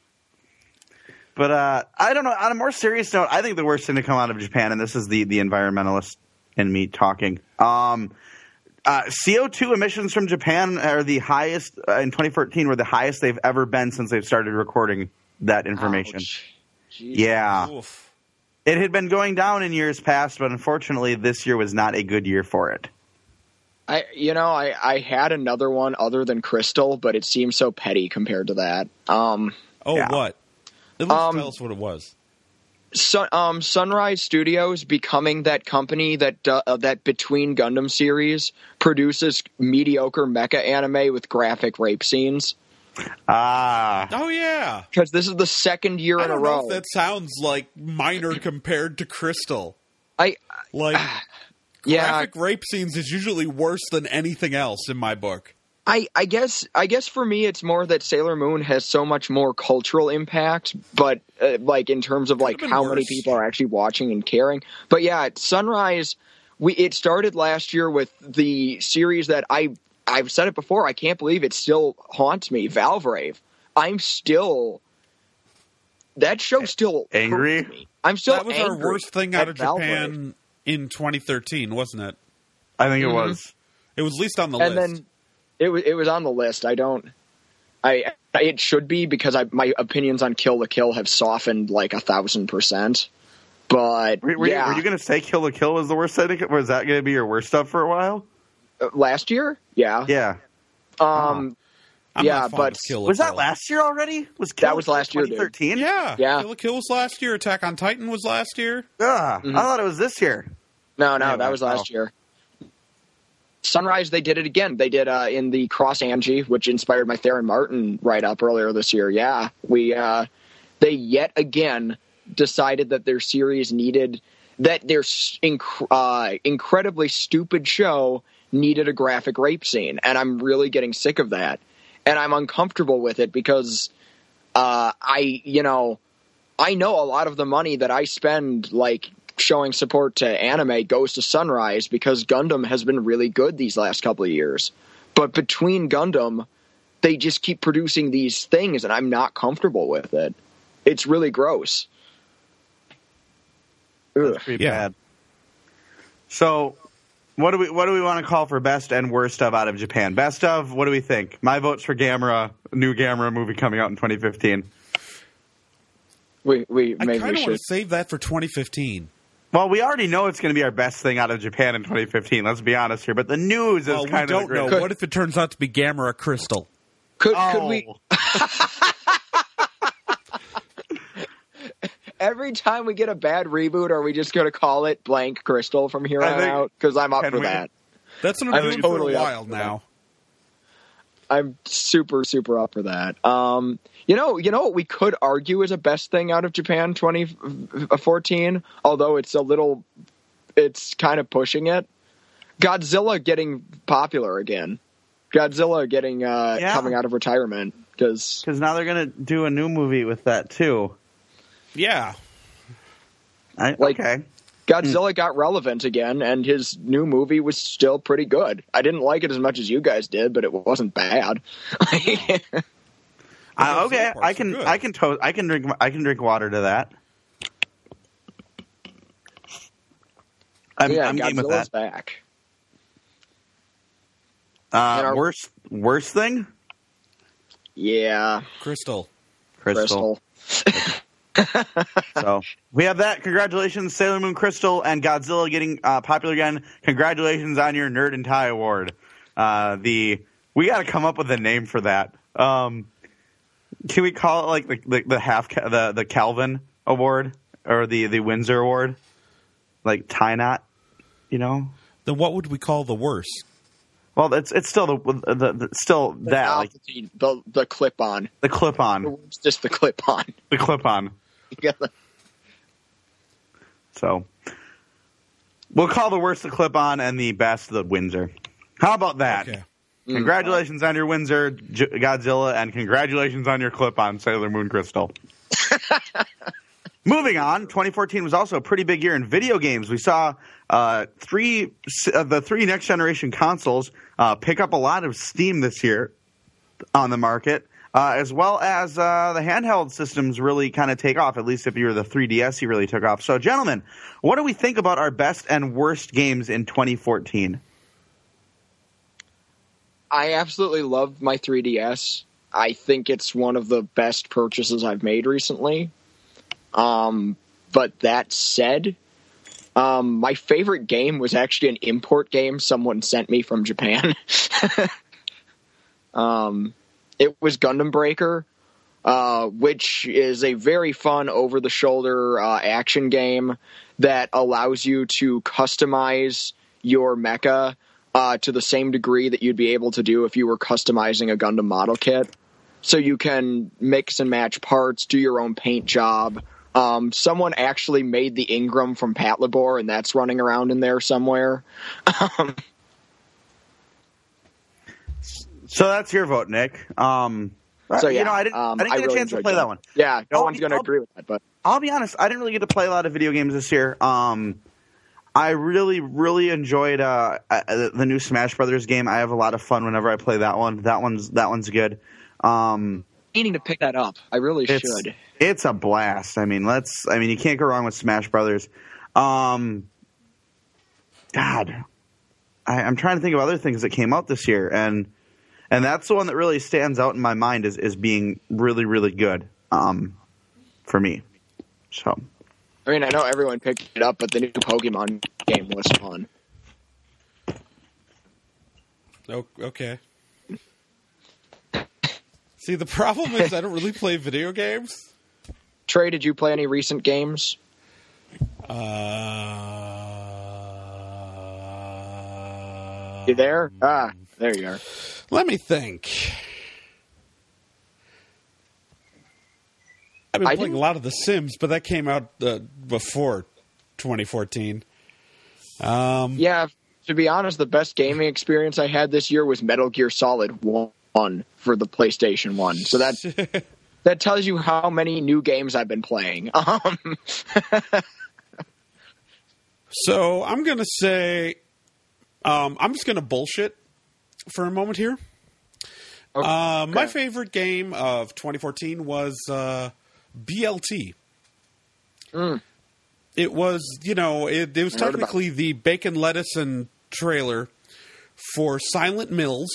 but uh, I don't know. On a more serious note, I think the worst thing to come out of Japan, and this is the, the environmentalist in me talking, um, uh, C O two emissions from Japan are the highest uh, in twenty fourteen, were the highest they've ever been since they've started recording that information.
Ouch. Jeez.
Yeah.
Oof.
It had been going down in years past, but unfortunately this year was not a good year for it.
I you know I, I had another one other than Crystal, but it seems so petty compared to that. Um,
Oh,
Yeah.
what? At least
Um,
tell us what it was.
Sun, um, Sunrise Studios becoming that company that uh, that Between Gundam series produces mediocre mecha anime with graphic rape scenes.
Ah.
Oh, yeah.
Because this is the second year
I
in a
don't know
row.
if that sounds, like, minor compared to Crystal.
I
Like,
yeah,
graphic rape scenes is usually worse than anything else in my book.
I, I guess I guess for me it's more that Sailor Moon has so much more cultural impact, but uh, like in terms of like
been
how many
worse.
people are actually watching and caring. But yeah, Sunrise, we it started last year with the series that I I've said it before. I can't believe it still haunts me. Valvrave. I'm still that show still
Angry?
hurts me. I'm still
That was
angry
our worst thing out
at
of
Valvrave.
Japan in twenty thirteen, wasn't it?
I think it
Mhm.
was.
It was least on the
And
list.
then it was it was on the list. I don't. I it should be because I my opinions on Kill the Kill have softened like a thousand percent. But
Were, were
yeah,
you, were you going to say Kill the Kill was the worst thing? Was that going to be your worst stuff for a while?
Uh, last year, yeah,
Yeah.
um,
I'm
yeah,
not fond
but
of Kill la
Was that
Kill.
last year already? Was Kill
That
la
was
Kill
last year, dude.
twenty thirteen?
Yeah.
Yeah.
Kill la Kill was last year. Attack on Titan was last year.
Ugh,
Mhm.
I thought it was this year.
no, no,
Anyway,
that was last
oh.
year. Sunrise, they did it again. They did uh, in the Cross Angie, which inspired my Theron Martin write up earlier this year. Yeah, we uh, they yet again decided that their series needed that their s- inc- uh, incredibly stupid show needed a graphic rape scene, and I'm really getting sick of that, and I'm uncomfortable with it because uh, I, you know, I know a lot of the money that I spend, like, showing support to anime goes to Sunrise because Gundam has been really good these last couple of years. But Between Gundam, they just keep producing these things, and I'm not comfortable with it. It's really gross. Ugh.
That's pretty
Yeah.
bad. So, what do we what do we want to call for best and worst of out of Japan? Best of, what do we think? My vote's for Gamera, new Gamera movie coming out in twenty fifteen.
We, we
I
maybe
kind
we
of
should.
want to save that for twenty fifteen.
Well, we already know it's going to be our best thing out of Japan in twenty fifteen. Let's be honest here. But the news is
Well, we
kind of
don't
the
know.
great-
What if it turns out to be Gamera Crystal?
Could
Oh.
could we? Every time we get a bad reboot, are we just going to call it Blank Crystal from here
I
on
think-
out? Because I'm up
can
for
we-
that.
That's what I'm,
I'm
doing
totally
for a
up
while
for
now.
I'm super super up for that. Um, you know, you know what we could argue is a best thing out of Japan twenty fourteen, although it's a little, it's kind of pushing it. Godzilla getting popular again. Godzilla getting uh,
Yeah.
coming out of retirement because
Because now they're going to do a new movie with that, too.
Yeah.
I,
Like-
okay.
Godzilla got relevant again, and his new movie was still pretty good. I didn't like it as much as you guys did, but it wasn't bad.
Uh,
Those
okay,
parts
I
are
can,
good.
I can, to- I can drink, I can drink water to that. I'm,
yeah,
I'm game with
Godzilla's
that.
back.
Uh,
And our-
worst, worst thing,
Yeah,
Crystal.
Crystal.
Crystal.
So we have that. Congratulations, Sailor Moon Crystal and Godzilla getting uh, popular again. Congratulations on your Nerd and Tie Award. Uh, the we got to come up with a name for that. Um, can we call it like the the, the half the the Calvin Award or the the Windsor Award, like tie knot? You know.
Then what would we call the worst?
Well, it's it's still the the, the still
The
that like
novelty, the the clip on.
the clip on
It's just the clip on.
the clip on. So we'll call the worst the clip on and the best the Windsor. How about that?
Okay.
Congratulations on your Windsor J- Godzilla, and congratulations on your clip on Sailor Moon Crystal. Moving on, twenty fourteen was also a pretty big year in video games. We saw uh, three uh, the three next generation consoles uh, pick up a lot of steam this year on the market, uh, as well as uh, the handheld systems really kind of take off. At least if you're the three D S, you really took off. So, gentlemen, what do we think about our best and worst games in twenty fourteen?
I absolutely love my three D S. I think it's one of the best purchases I've made recently. Um, but that said, um, my favorite game was actually an import game someone sent me from Japan. um, it was Gundam Breaker, uh, which is a very fun over-the-shoulder uh, action game that allows you to customize your mecha uh, to the same degree that you'd be able to do if you were customizing a Gundam model kit. So you can mix and match parts, do your own paint job. Um, someone actually made the Ingram from Patlabor, and that's running around in there somewhere. Um,
So that's your vote, Nick. Um,
so yeah,
you know, I didn't,
um,
I didn't get
really
a chance to
enjoyed
play that
Gundam.
one.
Yeah, no
I'll
one's
be-
going to
I'll-
agree with that, but
I'll be honest, I didn't really get to play a lot of video games this year. Um, I really, really enjoyed uh, uh, the new Smash Brothers game. I have a lot of fun whenever I play that one. That one's that one's good. Um,
needing to pick that up. I really
it's
should.
it's a blast. I mean, let's. I mean, you can't go wrong with Smash Brothers. Um, God, I, I'm trying to think of other things that came out this year, and and that's the one that really stands out in my mind as, as being really, really good. Um, for me, so.
I mean, I know everyone picked it up, but the new Pokemon game was fun.
Oh, okay. See, the problem is I don't really play video games.
Trey, did you play any recent games?
Uh,
You there? Ah, there you are.
let me think. I've been
I
playing a
didn't-
lot of The Sims, but that came out uh, before twenty fourteen. Um,
Yeah, to be honest, the best gaming experience I had this year was Metal Gear Solid one for the PlayStation one. So that that tells you how many new games I've been playing. Um,
So I'm going to say, um, I'm just going to bullshit for a moment here.
okay.
Uh, my favorite game of twenty fourteen was uh, B L T.
Mm.
It was, you know, it, it was
I heard about
technically the bacon, lettuce, and trailer for Silent Mills.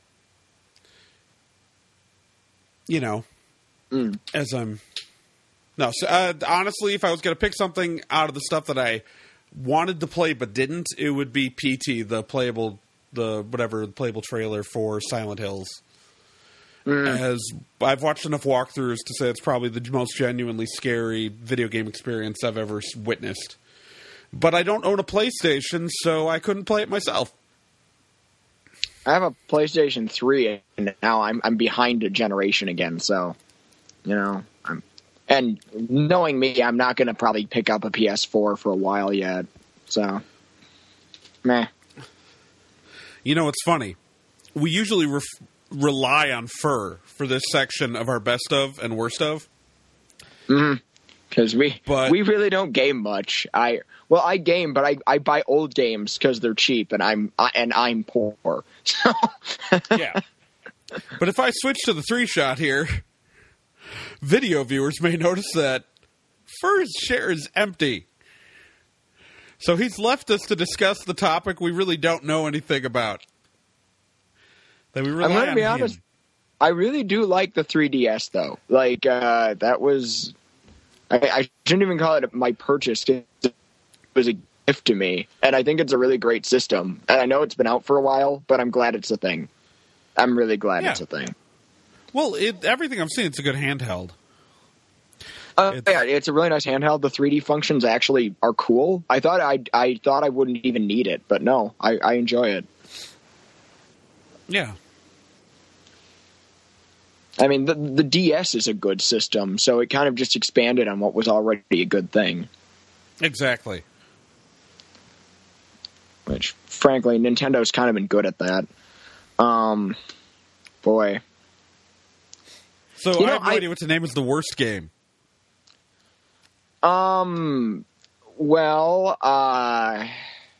You know,
Mm.
as I'm No, so, uh, honestly, if I was going to pick something out of the stuff that I wanted to play but didn't, it would be P T, the playable, the whatever playable trailer for Silent Hills. Mm. As I've watched enough walkthroughs to say it's probably the most genuinely scary video game experience I've ever witnessed. But I don't own a PlayStation, so I couldn't play it myself.
I have a PlayStation three, and now I'm I'm behind a generation again. So, you know, I'm and knowing me, I'm not going to probably pick up a P S four for a while yet. So, meh.
You know, it's funny. We usually ref- rely on Fur for this section of our best of and worst of.
Mm-hmm. Because we
but,
we really don't game much. I well, I game, but I, I buy old games because they're cheap, and I'm I, and I'm poor. So
yeah. But if I switch to the three shot here, video viewers may notice that Fur's chair is empty. So he's left us to discuss the topic we really don't know anything about. That we rely
I'm going to be
him.
honest. I really do like the three D S though. Like uh, that was. I, I shouldn't even call it my purchase. It was a gift to me, and I think it's a really great system. And I know it's been out for a while, but I'm glad it's a thing. I'm really glad
yeah.
it's a thing.
Well, it, everything I've seen, it's a good handheld.
Uh,
it's,
yeah, it's a really nice handheld. The three D functions actually are cool. I thought I I thought I wouldn't even need it, but no, I, I enjoy it.
Yeah.
I mean, the the D S is a good system, so it kind of just expanded on what was already a good thing.
Exactly.
Which, frankly, Nintendo's kind of been good at that. Um, boy.
So
you
I
know,
have no
I,
idea what to name as the worst game.
Um, well, uh,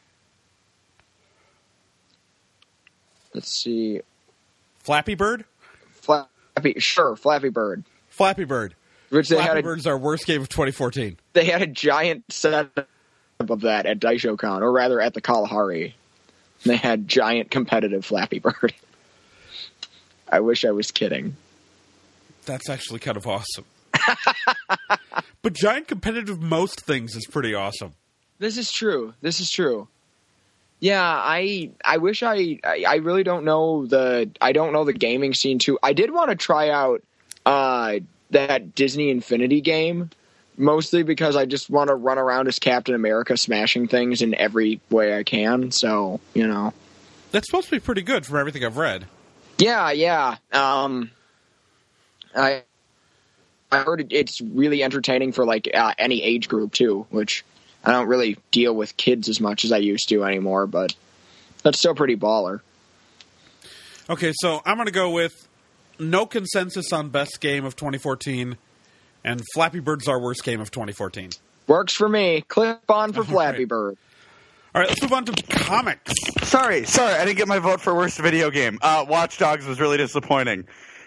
let's see.
Flappy Bird?
Flappy, sure, Flappy Bird.
Flappy Bird.
Which they
Flappy
had a,
Bird's our worst game of twenty fourteen.
They had a giant setup of that at DaishoCon, or rather at the Kalahari. They had giant competitive Flappy Bird. I wish I was kidding.
That's actually kind of awesome. But giant competitive most things is pretty awesome.
This is true. This is true. Yeah, I I wish I, I I really don't know the I don't know the gaming scene too. I did want to try out uh, that Disney Infinity game, mostly because I just want to run around as Captain America smashing things in every way I can. So, you know.
That's supposed to be pretty good from everything I've read.
Yeah, yeah. Um, I I heard it's really entertaining for like uh, any age group too, which I don't really deal with kids as much as I used to anymore, but that's still pretty baller.
Okay, so I'm going to go with no consensus on best game of twenty fourteen, and Flappy Bird's our worst game of twenty fourteen.
Works for me. Clip on for
All
Flappy
right.
Bird.
All right, let's move on to comics.
Sorry, sorry, I didn't get my vote for worst video game. Uh, Watch Dogs was really disappointing.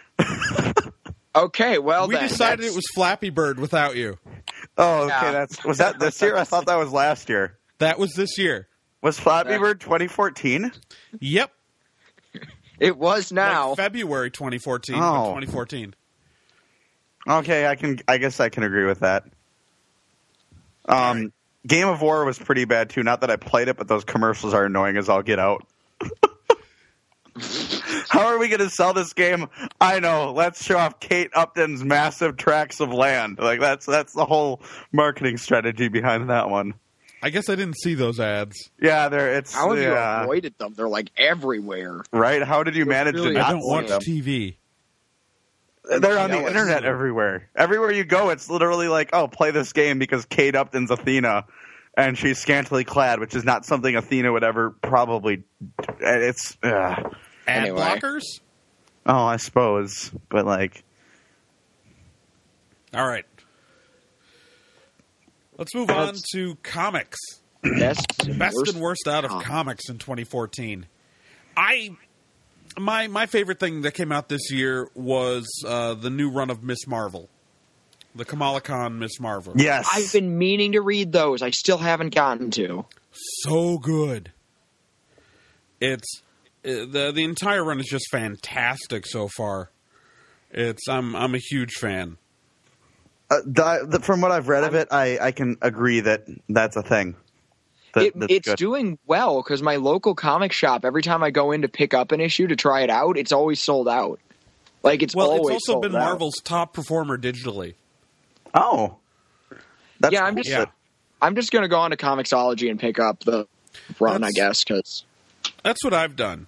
Okay, well
we
then,
decided
that's...
it was Flappy Bird without you.
Oh, okay.
Yeah.
That's was that this year? I thought that was last year.
That was this year.
Was Flappy Bird twenty fourteen?
Yep.
It was now.
Like February twenty fourteen.
Oh.
But twenty fourteen.
Okay, I can. I guess I can agree with that. Um, right. Game of War was pretty bad too. Not that I played it, but those commercials are annoying as all get out. How are we going to sell this game? I know. Let's show off Kate Upton's massive tracts of land. Like that's that's the whole marketing strategy behind that one.
I guess I didn't see those ads.
Yeah, there. It's
how have
yeah.
you avoided them? They're like everywhere.
Right? How did you manage
really
to not
I don't watch
them?
T V.
They're on
No,
the internet everywhere. Everywhere you go, it's literally like, oh, play this game because Kate Upton's Athena, and she's scantily clad, which is not something Athena would ever probably. It's. Uh,
Ad
Anyway.
blockers?
oh, I suppose, but like.
All right. Let's move on to comics.
Best,
Best
worst
and worst out of
comic.
comics in twenty fourteen. I my my favorite thing that came out this year was uh, the new run of Miss Marvel, the Kamala Khan Miss Marvel.
Yes,
I've been meaning to read those. I still haven't gotten to.
So good. It's uh, the the entire run is just fantastic so far. It's I'm I'm a huge fan.
Uh, the, the, from what I've read of it, I, I can agree that that's a thing. That,
It,
that's
it's
good.
doing well because my local comic shop, every time I go in to pick up an issue to try it out, it's always sold out. Like, it's
Well,
always
it's also
sold
been
out.
Marvel's top performer digitally.
Oh, that's
Yeah, I'm
cool.
just
Yeah.
I'm just going to go on to Comixology and pick up the run,
That's-
I guess, because
That's what I've done.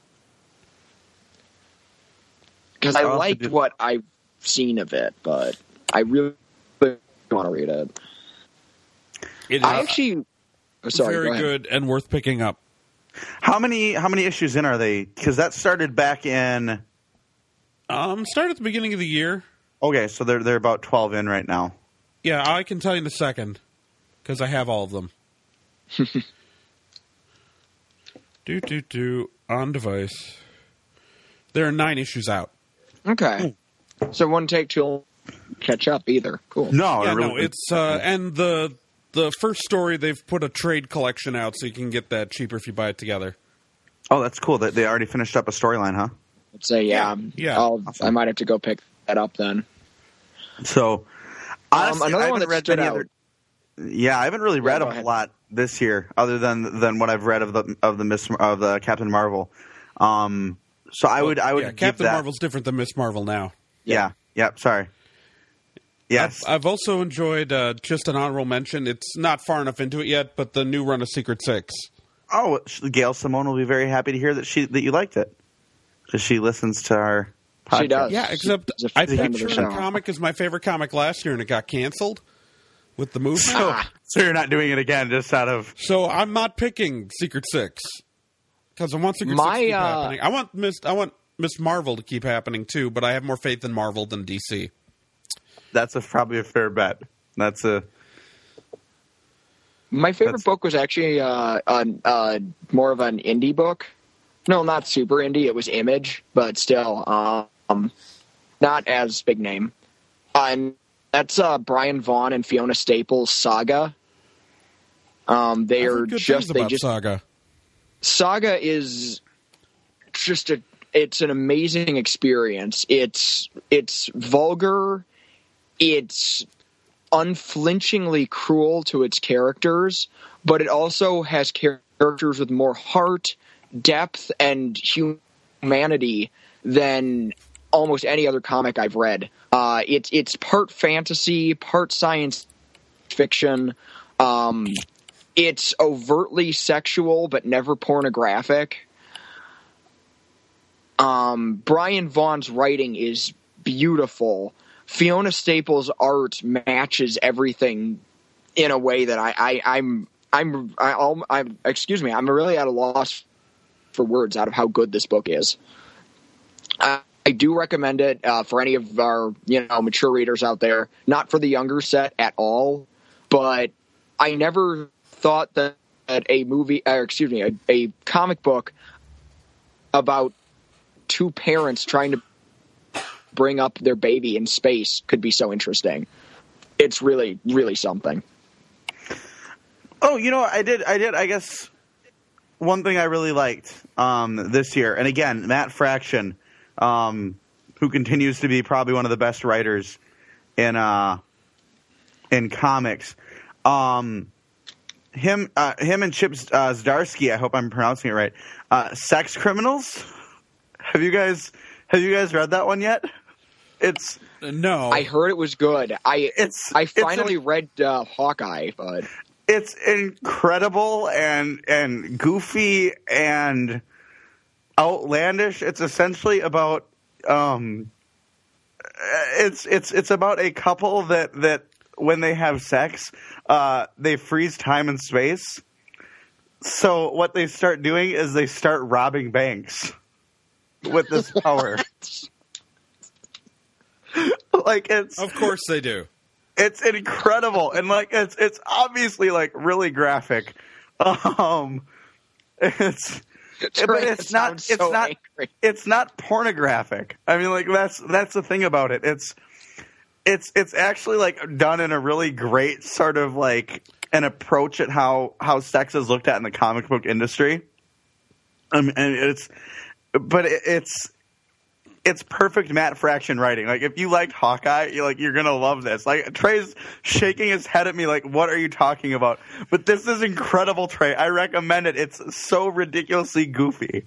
I
I'll have to
liked
do-
what I've seen of it, but I really want to read it.
It is
I actually, oh, sorry,
very
go ahead.
good and worth picking up.
How many how many issues in are they? Because that started back in.
Um, start at the beginning of the year.
Okay, so they're they're about twelve in right now.
Yeah, I can tell you in a second because I have all of them. do do do on device. There are nine issues out.
Okay, so it wouldn't take too long to catch up either. Cool.
No,
yeah,
it really,
no, it's uh, and the the first story they've put a trade collection out, so you can get that cheaper if you buy it together.
oh, that's cool. That they already finished up a storyline, huh?
I'd say yeah.
Yeah, yeah.
I'll, I might have to go pick that up then.
So, honestly,
another
I
one
haven't
that
read
stood
many
out-
other. Yeah, I haven't really read
go
a
ahead.
lot this year, other than than what I've read of the of the Miss of the Captain Marvel. Um, so I would I would
yeah,
give
Captain
that,
Marvel's different than Miss Marvel now.
Yeah, yeah. Sorry. Yes.
I've, I've also enjoyed uh, just an honorable mention. It's not far enough into it yet, but the new run of Secret Six.
Oh, Gail Simone will be very happy to hear that she that you liked it, because she listens to our podcast.
She does.
Yeah, except
She's a
I
fan of the
pictured
show.
the comic as my favorite comic last year, and it got canceled with the movie.
So, so you're not doing it again, just out of
So I'm not picking Secret Six because I want Secret
My,
Six to keep
uh,
happening. I want Miss I want Miss Marvel to keep happening too, but I have more faith in Marvel than D C.
that's a, probably a fair bet. That's a
My favorite
That's-
book was actually uh, an, uh, more of an indie book. No, not super indie. It was Image, but still, um, not as big name. Uh, and that's uh, Brian Vaughan and Fiona Staples' Saga. Um, they
I've
are
heard good
just
things
they
about
just
Saga.
Saga is just a it's an amazing experience. It's it's vulgar. It's unflinchingly cruel to its characters, but it also has characters with more heart, depth, and humanity than almost any other comic I've read. Uh, it's it's part fantasy, part science fiction. Um, it's overtly sexual, but never pornographic. Um, Brian Vaughan's writing is beautiful. Fiona Staples' art matches everything in a way that I, I I'm I'm I, I'll- I'm excuse me I'm really at a loss for words out of how good this book is. I, I do recommend it uh, for any of our you know mature readers out there. Not for the younger set at all, but I never thought that a movie, or excuse me, a, a comic book about two parents trying to bring up their baby in space could be so interesting. It's really, really something.
Oh, you know, I did, I did, I guess one thing I really liked um, this year, and again, Matt Fraction, um, who continues to be probably one of the best writers in uh, in comics. Um, him, uh, him and Chip uh, Zdarsky, I hope I'm pronouncing it right. Uh, Sex Criminals. Have you guys have you guys read that one yet? It's
No,
I heard it was good. I
It's-
I
it's
finally
a-
read uh, Hawkeye, but
it's incredible and and goofy and outlandish. It's essentially about um, it's it's it's about a couple that that when they have sex, uh, they freeze time and space. So what they start doing is they start robbing banks with this power. Like it's
of course they do.
it's incredible, and like it's it's obviously like really graphic. Um, it's but it's not
sounds
it's
so
not
angry.
it's not pornographic. I mean, like that's that's the thing about it. It's it's it's actually like done in a really great sort of like an approach at how how sex is looked at in the comic book industry. Um, and it's but it, it's it's perfect Matt Fraction writing. Like, if you liked Hawkeye, you're like, you're gonna love this. Like, Trey's shaking his head at me like, what are you talking about? But this is incredible, Trey. I recommend it. It's so ridiculously goofy.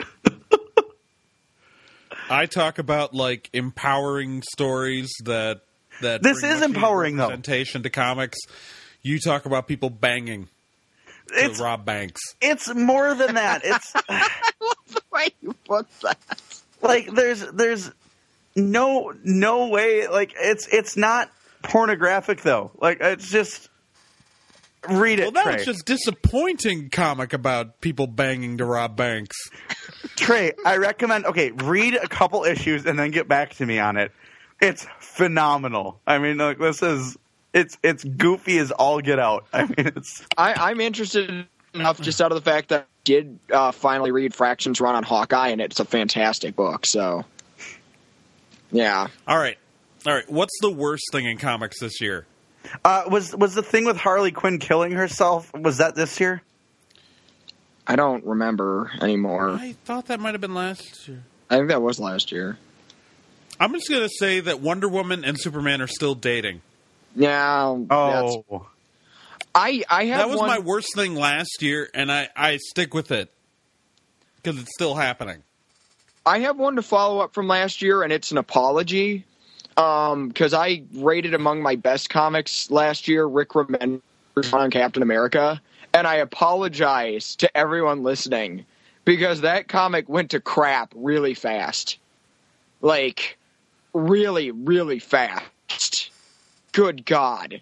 I talk about like empowering stories that that
This
bring
is
much
empowering, though.
representation to comics. You talk about people banging to
It's
Rob Banks.
it's more than that. It's
Why you put that?
like there's there's no no way. Like it's it's not pornographic though. Like it's just read it.
Well, that
Trey.
was just disappointing comic about people banging to Rob Banks.
Trey, I recommend. Okay, read a couple issues and then get back to me on it. It's phenomenal. I mean, like this is it's it's goofy as all get out. I mean, it's
I, I'm interested enough just out of the fact that I did uh, finally read Fraction's run on Hawkeye, and it's a fantastic book. So, yeah.
All right. All right. What's the worst thing in comics this year?
uh, was was the thing with Harley Quinn killing herself. Was that this year?
I don't remember anymore.
I thought that might have been last year.
I think that was last year.
I'm just going to say that Wonder Woman and Superman are still dating.
Yeah. that's-
Oh,
I, I have
That was
one,
my worst thing last year, and I, I stick with it because it's still happening.
I have one to follow up from last year, and it's an apology. Because I rated among my best comics last year Rick Remender's on Captain America. And I apologize to everyone listening because that comic went to crap really fast. Like, really, really fast. Good God.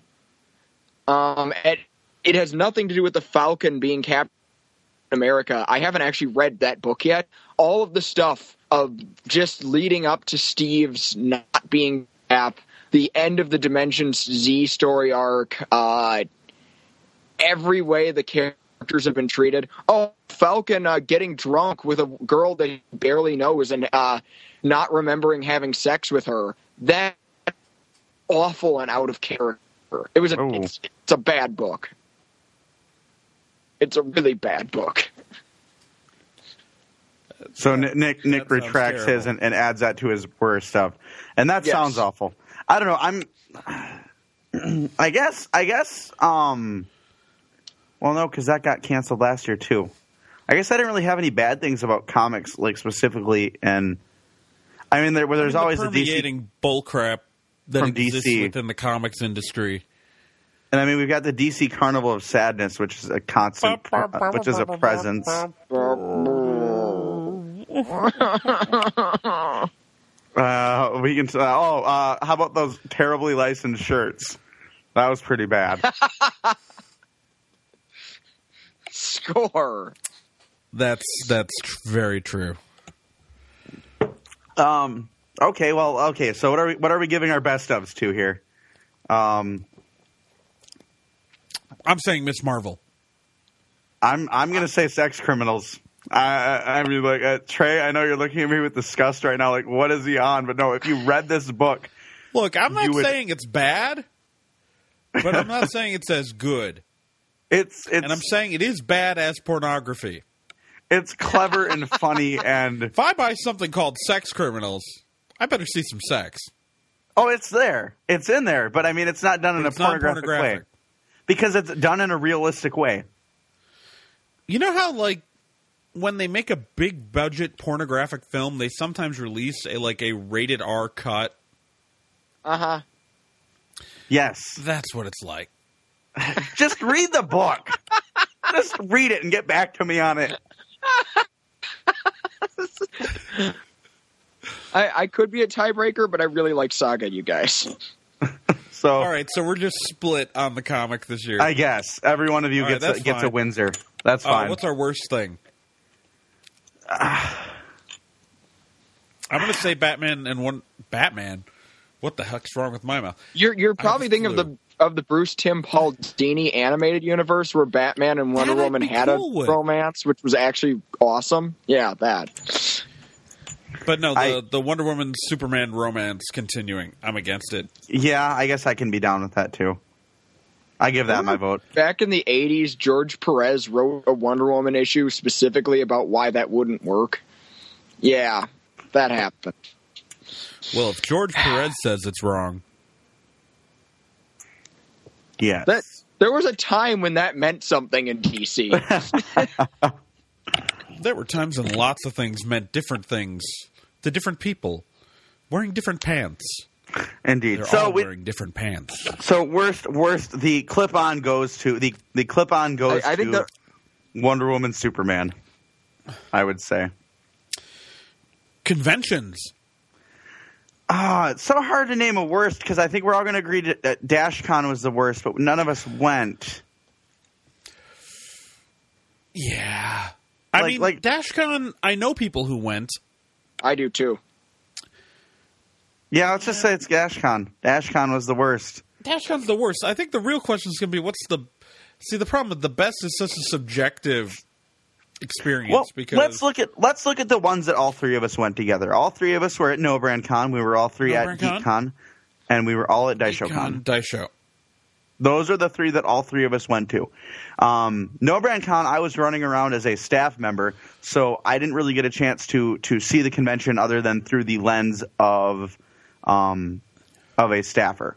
Um, it, it has nothing to do with the Falcon being Captain America. I haven't actually read that book yet. All of the stuff of just leading up to Steve's not being Cap, the end of the Dimensions Z story arc, uh, every way the characters have been treated. Oh, Falcon uh, getting drunk with a girl that he barely knows and uh, not remembering having sex with her. That's awful and out of character. It was a,
Oh.
it's, it's a bad book. It's a really bad book.
so Nick Nick, Nick
That sounds
retracts his
terrible.
and, and adds that to his worst stuff, and that
Yes.
sounds awful. I don't know. I'm. I guess. I guess. Um. Well, no, because that got canceled last year too. I guess I didn't really have any bad things about comics, like specifically, and I mean, there, where there's
I mean,
always
the
a D C,
permeating bullcrap that
From D
exists
C.
within the comics industry.
and I mean, we've got the D C Carnival of Sadness, which is a constant, uh, which is a presence. Uh, we can. Uh, oh, uh, how about those terribly licensed shirts? That was pretty bad.
Score.
That's that's tr- very true.
Um. Okay. Well. Okay. So what are we? What are we giving our best ofs to here? Um.
I'm saying Miss Marvel.
I'm. I'm gonna say sex criminals. I. I I mean, like uh, Trey. I know you're looking at me with disgust right now. Like, what is he on? But no. If you read this book,
Look, I'm not
You would-
saying it's bad, but I'm not saying it's as good.
it's. It's.
And I'm saying it is bad as pornography.
it's clever and funny and.
If I buy something called Sex Criminals, I better see some sex.
Oh, it's there. It's in there. But I mean, it's not done in
It's
a
not
pornographic,
pornographic.
way because it's done in a realistic way.
You know how, like, when they make a big budget pornographic film, they sometimes release a like a rated R cut.
Uh huh.
Yes.
That's what it's like.
Just read the book. Just read it and get back to me on it.
I, I could be a tiebreaker, but I really like Saga, you guys.
So,
All right, so we're just split on the comic this year.
I guess every one of you
All right,
gets a,
that's
gets a
fine.
Windsor. That's
Uh,
fine.
what's our worst thing? I'm going to say Batman and one Batman. What the heck's wrong with my mouth?
You're you're
I have
probably
a
thinking of
clue.
the of the Bruce Tim Paul Dini animated universe where Batman and Wonder
That I'd
Woman
be
had
cool
a
with.
romance, which was actually awesome. Yeah, that.
But no, the
I-
the Wonder Woman Superman romance continuing. I'm against it.
Yeah, I guess I can be down with that too. I give that my vote.
Back in the eighties, George Perez wrote a Wonder Woman issue specifically about why that wouldn't work. Yeah, that happened.
Well, if George Perez says it's wrong.
Yes.
That, there was a time when that meant something in D C.
There were times when lots of things meant different things to different people. Wearing different pants.
Indeed.
They're
so
all
we,
wearing different pants.
So worst, worst. The clip-on goes to the the clip-on goes
I, I think
to
that,
Wonder Woman, Superman. I would say.
Conventions.
Ah, it's so hard to name a worst because I think we're all going to agree that that DashCon was the worst, but none of us went.
Yeah. I
Like-
mean,
like-
DashCon, I know people who went.
I do too.
Yeah, let's just say it's DashCon. DashCon was the worst.
DashCon's the worst. I think the real question is going to be, what's the... See, the problem with the best is such a subjective experience.
Well,
because
let's look at let's look at the ones that all three of us went together. All three of us were at No Brand Con. We were all three
No
at
Brand Con?
GeekCon, and we were all at DaishoCon.
Con, Daisho.
Those are the three that all three of us went to. Um, No Brand Con, I was running around as a staff member, so I didn't really get a chance to to see the convention other than through the lens of um, of a staffer.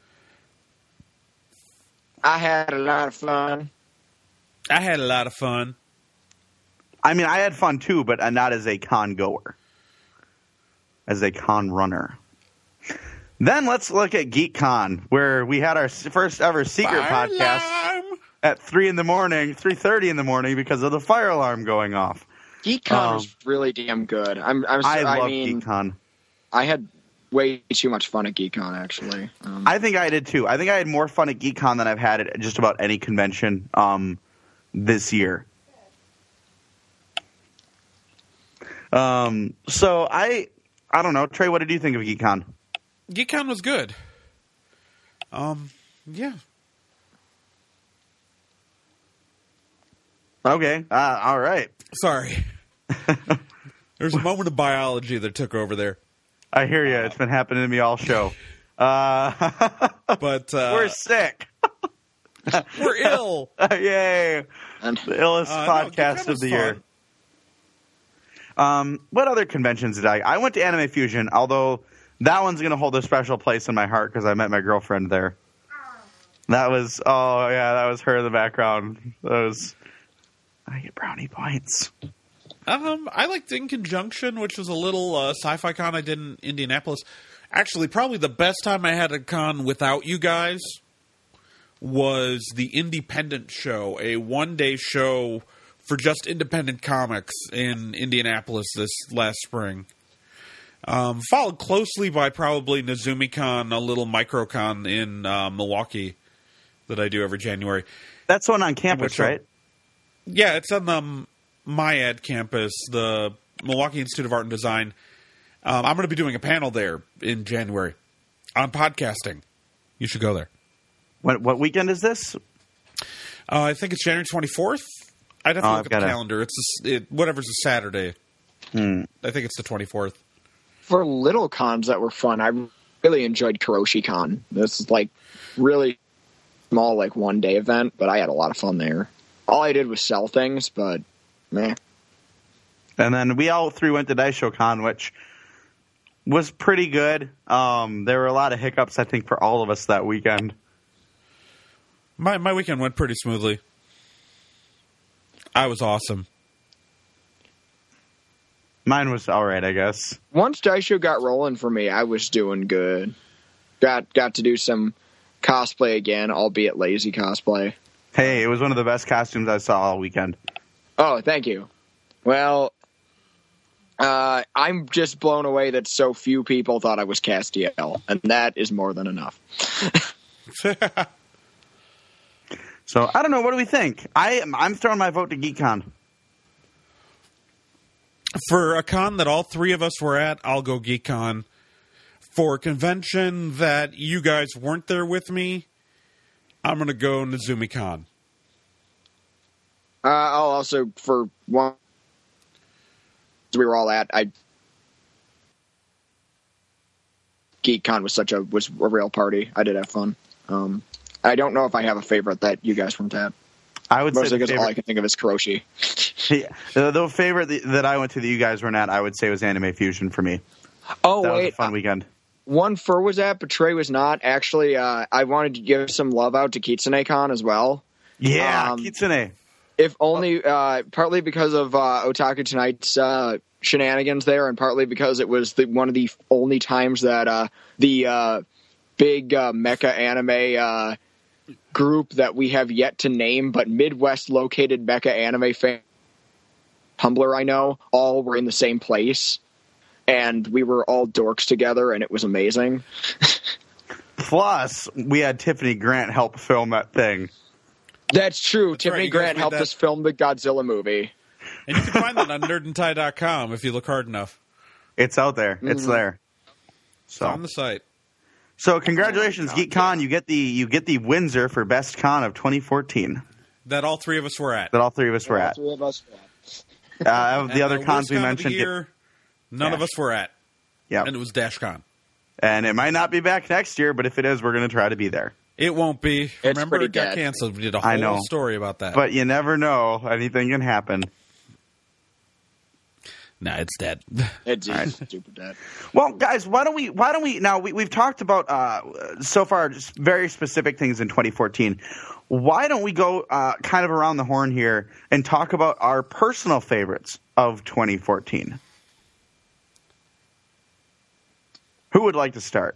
I had a lot of fun.
I had a lot of fun.
I mean, I had fun too, but not as a con goer, as a con runner. Then let's look at GeekCon, where we had our first ever secret
Fire
podcast
alarm!
at three in the morning, three thirty in the morning, because of the fire alarm going off.
GeekCon
Um,
was really damn good. I'm, I'm, so-
I
I
love
mean,
GeekCon.
I had way too much fun at GeekCon, actually. Um,
I think I did too. I think I had more fun at GeekCon than I've had at just about any convention um, this year. Um, so I, I don't know, Trey. What did you think of GeekCon?
GeekCon was good. Um, yeah.
Okay, uh, all right.
Sorry. There's a moment of biology that took over there.
I hear you. It's been happening to me all show. Uh,
But uh,
we're sick.
we're ill.
Yay!
and
The illest
Uh, no,
podcast
GeekCon
of
was
the year.
fun.
Um, what other conventions did I? I went to Anime Fusion, although that one's going to hold a special place in my heart because I met my girlfriend there. That was, oh yeah, that was her in the background. That was, I get brownie points.
Um, I liked In Conjunction, which was a little uh, sci-fi con I did in Indianapolis. Actually, probably the best time I had a con without you guys was the Independent Show, a one-day show for just independent comics in Indianapolis this last spring. Um, followed closely by probably NazumiCon, a little microcon in uh, Milwaukee that I do every January.
That's the one on campus,
Which, uh,
right?
Yeah, it's on the um, MyEd campus, the Milwaukee Institute of Art and Design. Um, I'm going to be doing a panel there in January on podcasting. You should go there.
What what weekend is this?
Uh, I think it's January twenty-fourth. I'd have to
Oh,
look
I've
at the
gotta-
calendar. It's a, it, whatever's a Saturday.
Hmm.
I think it's the twenty-fourth.
for little cons that were fun, I really enjoyed KiroshiCon. This is like really small, like one day event, but I had a lot of fun there. All I did was sell things, but meh.
And then we all three went to DaishoCon, which was pretty good. Um, there were a lot of hiccups, I think, for all of us that weekend.
My my weekend went pretty smoothly. I was awesome.
Mine was all right, I guess.
Once Daisho got rolling for me, I was doing good. Got got to do some cosplay again, albeit lazy cosplay.
Hey, it was one of the best costumes I saw all weekend.
Oh, thank you. Well, uh, I'm just blown away that so few people thought I was Castiel, and that is more than enough.
So I don't know. What do we think? I am. I'm throwing my vote to GeekCon.
For a con that all three of us were at, I'll go GeekCon. For a convention that you guys weren't there with me, I'm going to go NazumiCon.
Uh, I'll also, for one we were all at, I GeekCon was such a was a real party. I did have fun. Um, I don't know if I have a favorite that you guys weren't at.
I would
Mostly
say the
because all I
favorite,
can think of is Kiroshi.
the, the favorite that I went to that you guys weren't at, I would say was Anime Fusion for me.
Oh,
that
wait.
was a fun weekend.
One Fur was at, but Trey was not. Actually, uh, I wanted to give some love out to KitsuneCon as well.
Yeah,
Um,
Kitsune.
If only, uh, partly because of uh, Otaku Tonight's uh, shenanigans there, and partly because it was the, one of the only times that uh, the uh, big uh, mecha anime uh, group that we have yet to name, but Midwest-located mecha anime fan Tumblr I know, all were in the same place, and we were all dorks together, and it was amazing.
Plus, we had Tiffany Grant help film that thing.
That's true.
That's
Tiffany
right, you guys
Grant
made
helped
that-
us film the Godzilla movie.
And you can find that on nerd and tie dot com if you look hard enough.
It's out there. It's
Mm-hmm.
there.
It's on the site.
So congratulations, GeekCon. You get the you get the Windsor for Best Con of twenty fourteen
That all three of us were at.
that all three of us were
All
at.
three of us.
Uh, of the
And
other
the
cons we
worst con of the
mentioned,
year, none of
Yeah.
us were at.
yeah,
And it was DashCon.
and it might not be back next year, but if it is, we're going to try to be there.
It won't be. Remember,
pretty
it got
dead.
canceled. We did a
I
whole
know.
story about that.
But you never know; anything can happen.
nah, it's dead.
It's super dead.
Well, guys, why don't we? Why don't we? Now we, we've talked about uh, so far just very specific things in twenty fourteen. Why don't we go uh, kind of around the horn here and talk about our personal favorites of twenty fourteen? Who would like to start?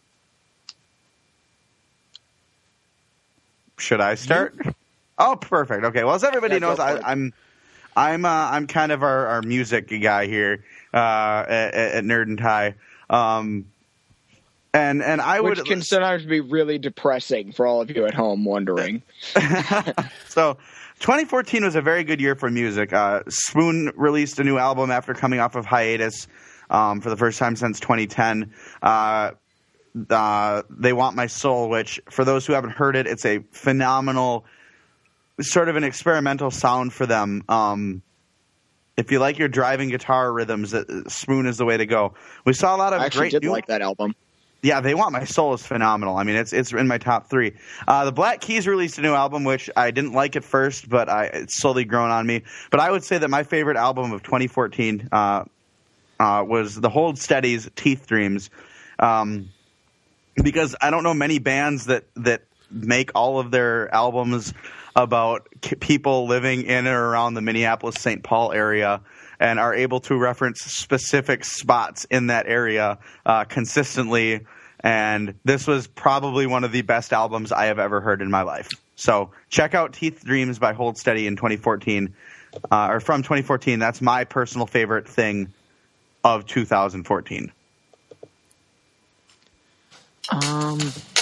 Should I start? Oh, perfect. Okay. Well, as everybody
Yeah, go
knows,
for
I,
it.
I'm I'm uh, I'm kind of our, our music guy here uh, at, at Nerd and Tie, um, and and I
Which
would
can sometimes be really depressing for all of you at home wondering.
So twenty fourteen was a very good year for music. Uh, Spoon released a new album after coming off of hiatus um, for the first time since twenty ten. Uh, uh, They Want My Soul, which for those who haven't heard it, it's a phenomenal, sort of an experimental sound for them. Um, if you like your driving guitar rhythms, uh, Spoon is the way to go. We saw a lot of
I actually
great
did
new
like that album.
Yeah, They Want My Soul is phenomenal. I mean, it's it's in my top three. Uh, the Black Keys released a new album, which I didn't like at first, but I, it's slowly grown on me. But I would say that my favorite album of twenty fourteen uh, uh, was the Hold Steady's Teeth Dreams, um, because I don't know many bands that that make all of their albums about k- people living in or around the Minneapolis-Saint Paul area and are able to reference specific spots in that area uh, consistently. And this was probably one of the best albums I have ever heard in my life. So check out Teeth Dreams by Hold Steady in twenty fourteen, uh, or from twenty fourteen. That's my personal favorite thing of two thousand fourteen.
Um,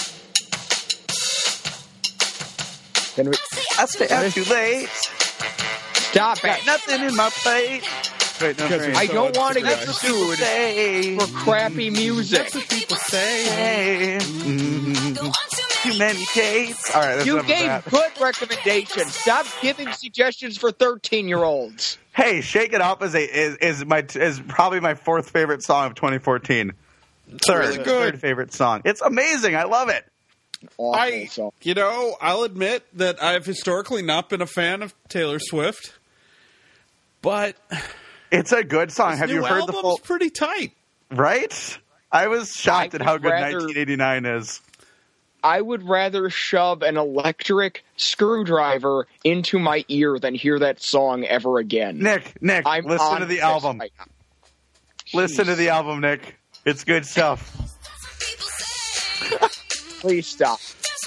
can we
I stay out too late.
stop
Got
it?
nothing in my plate. Wait, no,
Because
sorry.
I
So
don't want to get
it's
sued
Say,
for crappy music.
People say.
say, mm, too many dates. All right, that's
You
enough of
gave
that.
good recommendations. Stop giving suggestions for thirteen-year-olds.
Hey, "Shake It Up" is a is, is my is probably my fourth favorite song of twenty fourteen. Third,
really good.
third favorite song. It's amazing. I love it.
Awful
I,
song.
you know, I'll admit that I've historically not been a fan of Taylor Swift, but
It's a good song.
this
Have
new
you heard the
album's
full?
pretty tight.
Right? I was shocked
I
at how
would
good
rather-
nineteen eighty-nine is.
I would rather shove an electric screwdriver into my ear than hear that song ever again.
Nick, Nick,
I'm
listen
on
to the
this
album.
right now.
Listen to the album, Nick. It's good stuff.
Please stop.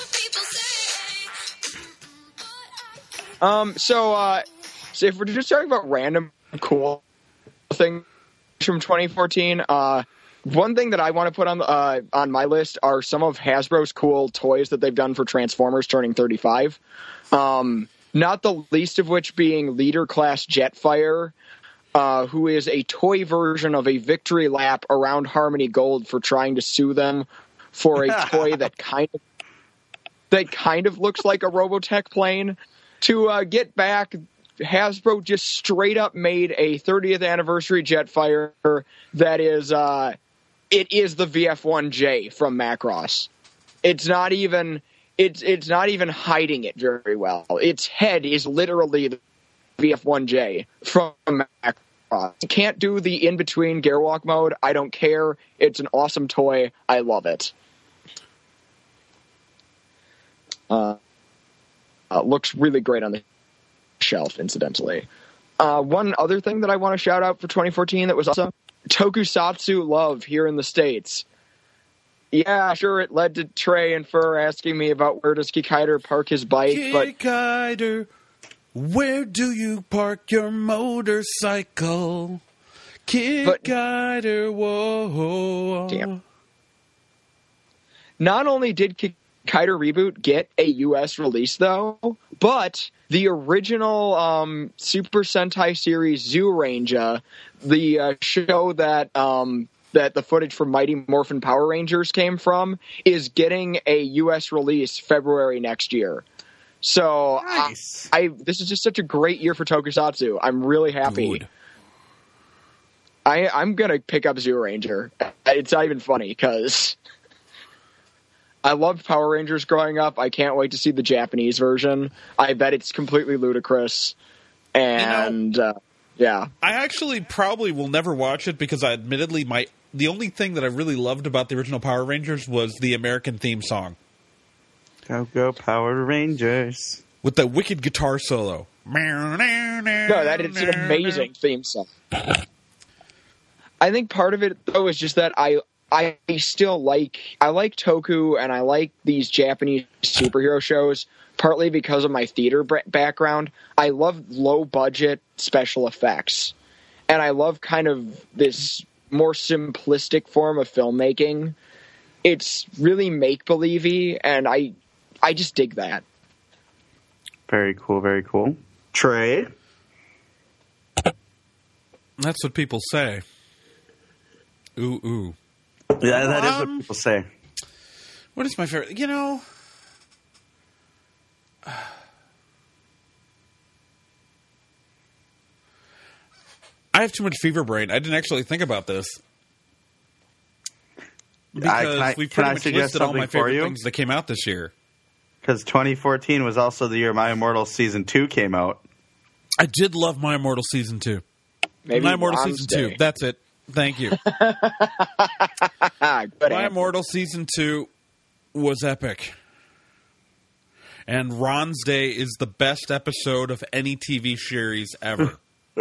Um. So, uh, so if we're just talking about random cool things from twenty fourteen, uh, one thing that I want to put on uh on my list are some of Hasbro's cool toys that they've done for Transformers turning thirty-five. Um, not the least of which being Leader Class Jetfire, uh, who is a toy version of a victory lap around Harmony Gold for trying to sue them for a toy that kind of that kind of looks like a Robotech plane. To uh, get back, Hasbro just straight up made a thirtieth anniversary Jetfire that is uh, it is the V F one J from Macross. It's not even it's it's not even hiding it very well. Its head is literally the V F one J from Can't do the in-between Gearwalk mode. I don't care. It's an awesome toy. I love it. Uh, uh, looks really great on the shelf, incidentally. Uh, one other thing that I want to shout out for twenty fourteen that was awesome, Tokusatsu Love here in the States. Yeah, sure, it led to Trey and Fur asking me about where does Kikaider park his bike, but...
Kikaider, where do you park your motorcycle? Kikaider, whoa.
Damn. Not only did Kikaider Reboot get a U S release, though, but the original um, Super Sentai series Zyuranger, the uh, show that um, that the footage from Mighty Morphin Power Rangers came from, is getting a U S release February next year. So
Nice.
I, I this is just such a great year for Tokusatsu. I'm really happy.
Good.
I, I'm going to pick up Zyuranger. It's not even funny because... I loved Power Rangers growing up. I can't wait to see the Japanese version. I bet it's completely ludicrous. And, you know, uh, yeah.
I actually probably will never watch it because I admittedly, my the only thing that I really loved about the original Power Rangers was the American theme song.
Go, go, Power Rangers.
With the wicked guitar solo.
No, that is an amazing theme song. I think part of it, though, is just that I... I still like I like Toku and I like these Japanese superhero shows partly because of my theater background. I love low budget special effects, and I love kind of this more simplistic form of filmmaking. It's really make believey, and I I just dig that.
Very cool, very cool. Trey,
That's what people say. Ooh ooh.
Yeah, that is
Um,
what people say.
What is my favorite? You know, I have too much fever brain. I didn't actually think about this because
I- can I-
we've
can
pretty
I
much
suggest
listed all my
something for
favorite
you?
things that came out this year.
Because twenty fourteen was also the year My Immortal Season two came out.
I did love My Immortal Season two.
Maybe
My Immortal
Ron's
Season two.
Day.
That's it. Thank you.
Good
My
answer.
Immortal Season two was epic. And Ron's Day is the best episode of any T V series ever.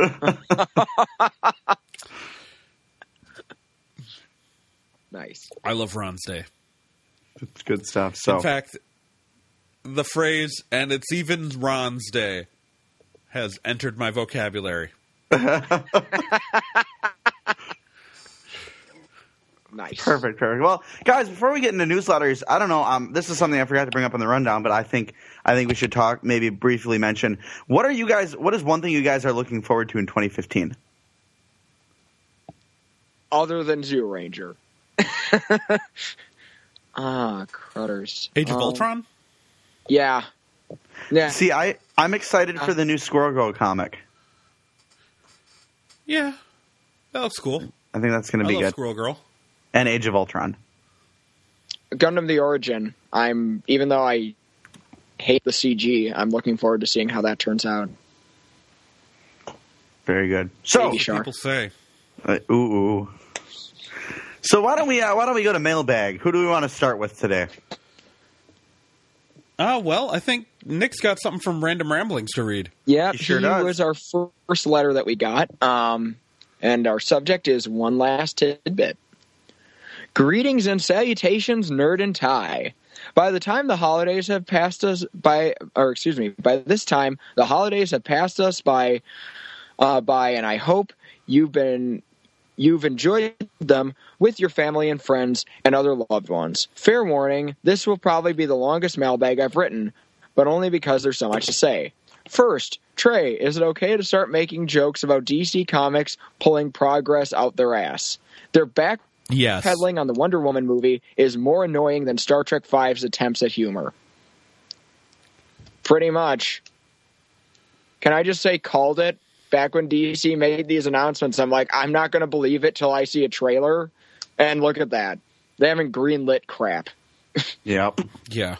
Nice.
I love Ron's Day.
It's good stuff. So,
In fact, the phrase, and it's even Ron's Day, has entered my vocabulary.
Nice.
perfect, perfect. Well, guys, before we get into newsletters, I don't know. Um, this is something I forgot to bring up in the rundown, but I think I think we should talk. Maybe briefly mention what are you guys? What is one thing you guys are looking forward to in twenty fifteen?
Other than Zyuranger. Ah, crutters.
Age of
Um,
Ultron?
Yeah. Yeah.
See, I I'm excited for the new Squirrel Girl comic.
Yeah. That looks cool.
I think that's going
I
to be
love
good.
Squirrel Girl.
And Age of Ultron.
Gundam the Origin. I'm even though I hate the C G, I'm looking forward to seeing how that turns out.
Very good. So,
Baby Shark.
People say.
uh, ooh, ooh. So why don't we uh, why don't we go to mailbag? Who do we want to start with today?
Oh, well, I think Nick's got something from Random Ramblings to read.
Yeah,
He sure
he
does.
was our first letter that we got. Um, and our subject is one last tidbit. Greetings and salutations, Nerd and Tie. By the time the holidays have passed us by, or excuse me, by this time the holidays have passed us by, uh, by, and I hope you've been, you've enjoyed them with your family and friends and other loved ones. Fair warning, this will probably be the longest mailbag I've written, but only because there's so much to say. First, Trey, is it okay to start making jokes about D C Comics pulling Progress out their ass? Their back
Yes.
peddling on the Wonder Woman movie is more annoying than Star Trek V's attempts at humor. Pretty much. Can I just say called it? Back when D C made these announcements, I'm like, I'm not going to believe it till I see a trailer. And look at that. They haven't greenlit crap.
Yep.
Yeah.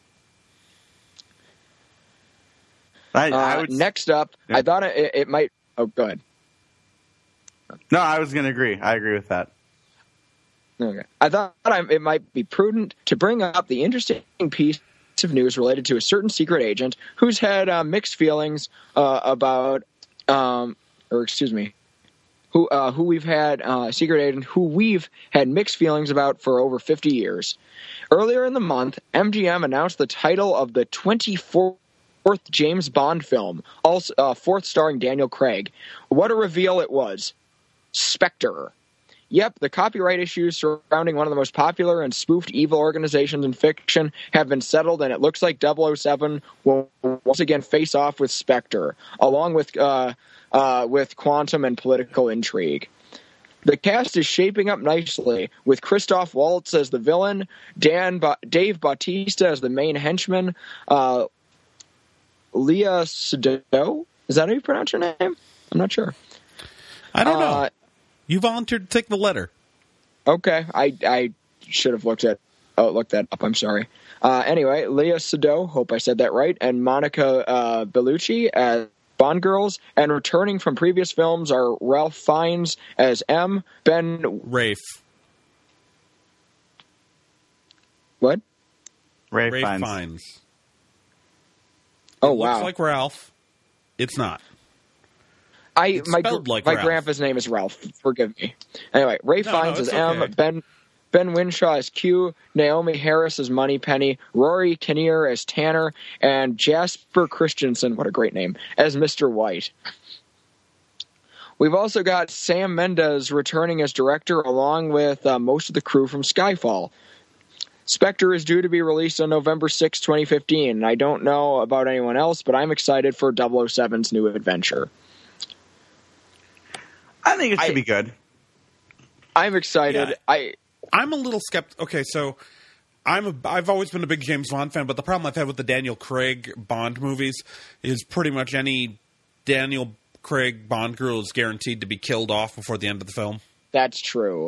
I,
Uh,
I would
next up,
Yeah.
I thought it, it might Oh, go ahead.
No, I was going to agree. I agree with that.
Okay. I thought I, it might be prudent to bring up the interesting piece of news related to a certain secret agent who's had uh, mixed feelings uh, about, um, or excuse me, who uh, who we've had uh, secret agent who we've had mixed feelings about for over fifty years. Earlier in the month, M G M announced the title of the twenty-fourth James Bond film, also uh, fourth starring Daniel Craig. What a reveal it was! Spectre. Yep, the copyright issues surrounding one of the most popular and spoofed evil organizations in fiction have been settled, and it looks like double oh seven will once again face off with Spectre, along with uh, uh, with quantum and political intrigue. The cast is shaping up nicely, with Christoph Waltz as the villain, Dan ba- Dave Bautista as the main henchman, uh, Leah Sado, is that how you pronounce her name? I'm not sure.
I don't know.
Uh,
You volunteered to take the letter.
Okay, I I should have looked at oh looked that up. I'm sorry. Uh, anyway, Leah Sado, hope I said that right, and Monica uh, Bellucci as Bond girls, and returning from previous films are Ralph Fiennes as M, Ben
Rafe.
What?
Ray
Rafe
Fiennes.
Fiennes.
Oh
It
wow!
looks like Ralph. It's not.
I
It's
my
spelled like
my
Ralph.
grandpa's name is Ralph. Forgive me. Anyway, Ray
No,
Fiennes
no,
as
it's
M,
okay.
Ben Ben Winshaw as Q, Naomi Harris as Moneypenny, Rory Kinnear as Tanner, and Jasper Christensen, what a great name, as Mister White. We've also got Sam Mendes returning as director, along with uh, most of the crew from Skyfall. Spectre is due to be released on November sixth, twenty fifteen. I don't know about anyone else, but I'm excited for double oh seven's new adventure.
I think it should
I-
be good.
I'm excited.
Yeah.
I
I'm a little skeptical. Okay, so I'm a, I've always been a big James Bond fan, but the problem I've had with the Daniel Craig Bond movies is pretty much any Daniel Craig Bond girl is guaranteed to be killed off before the end of the film.
that's true.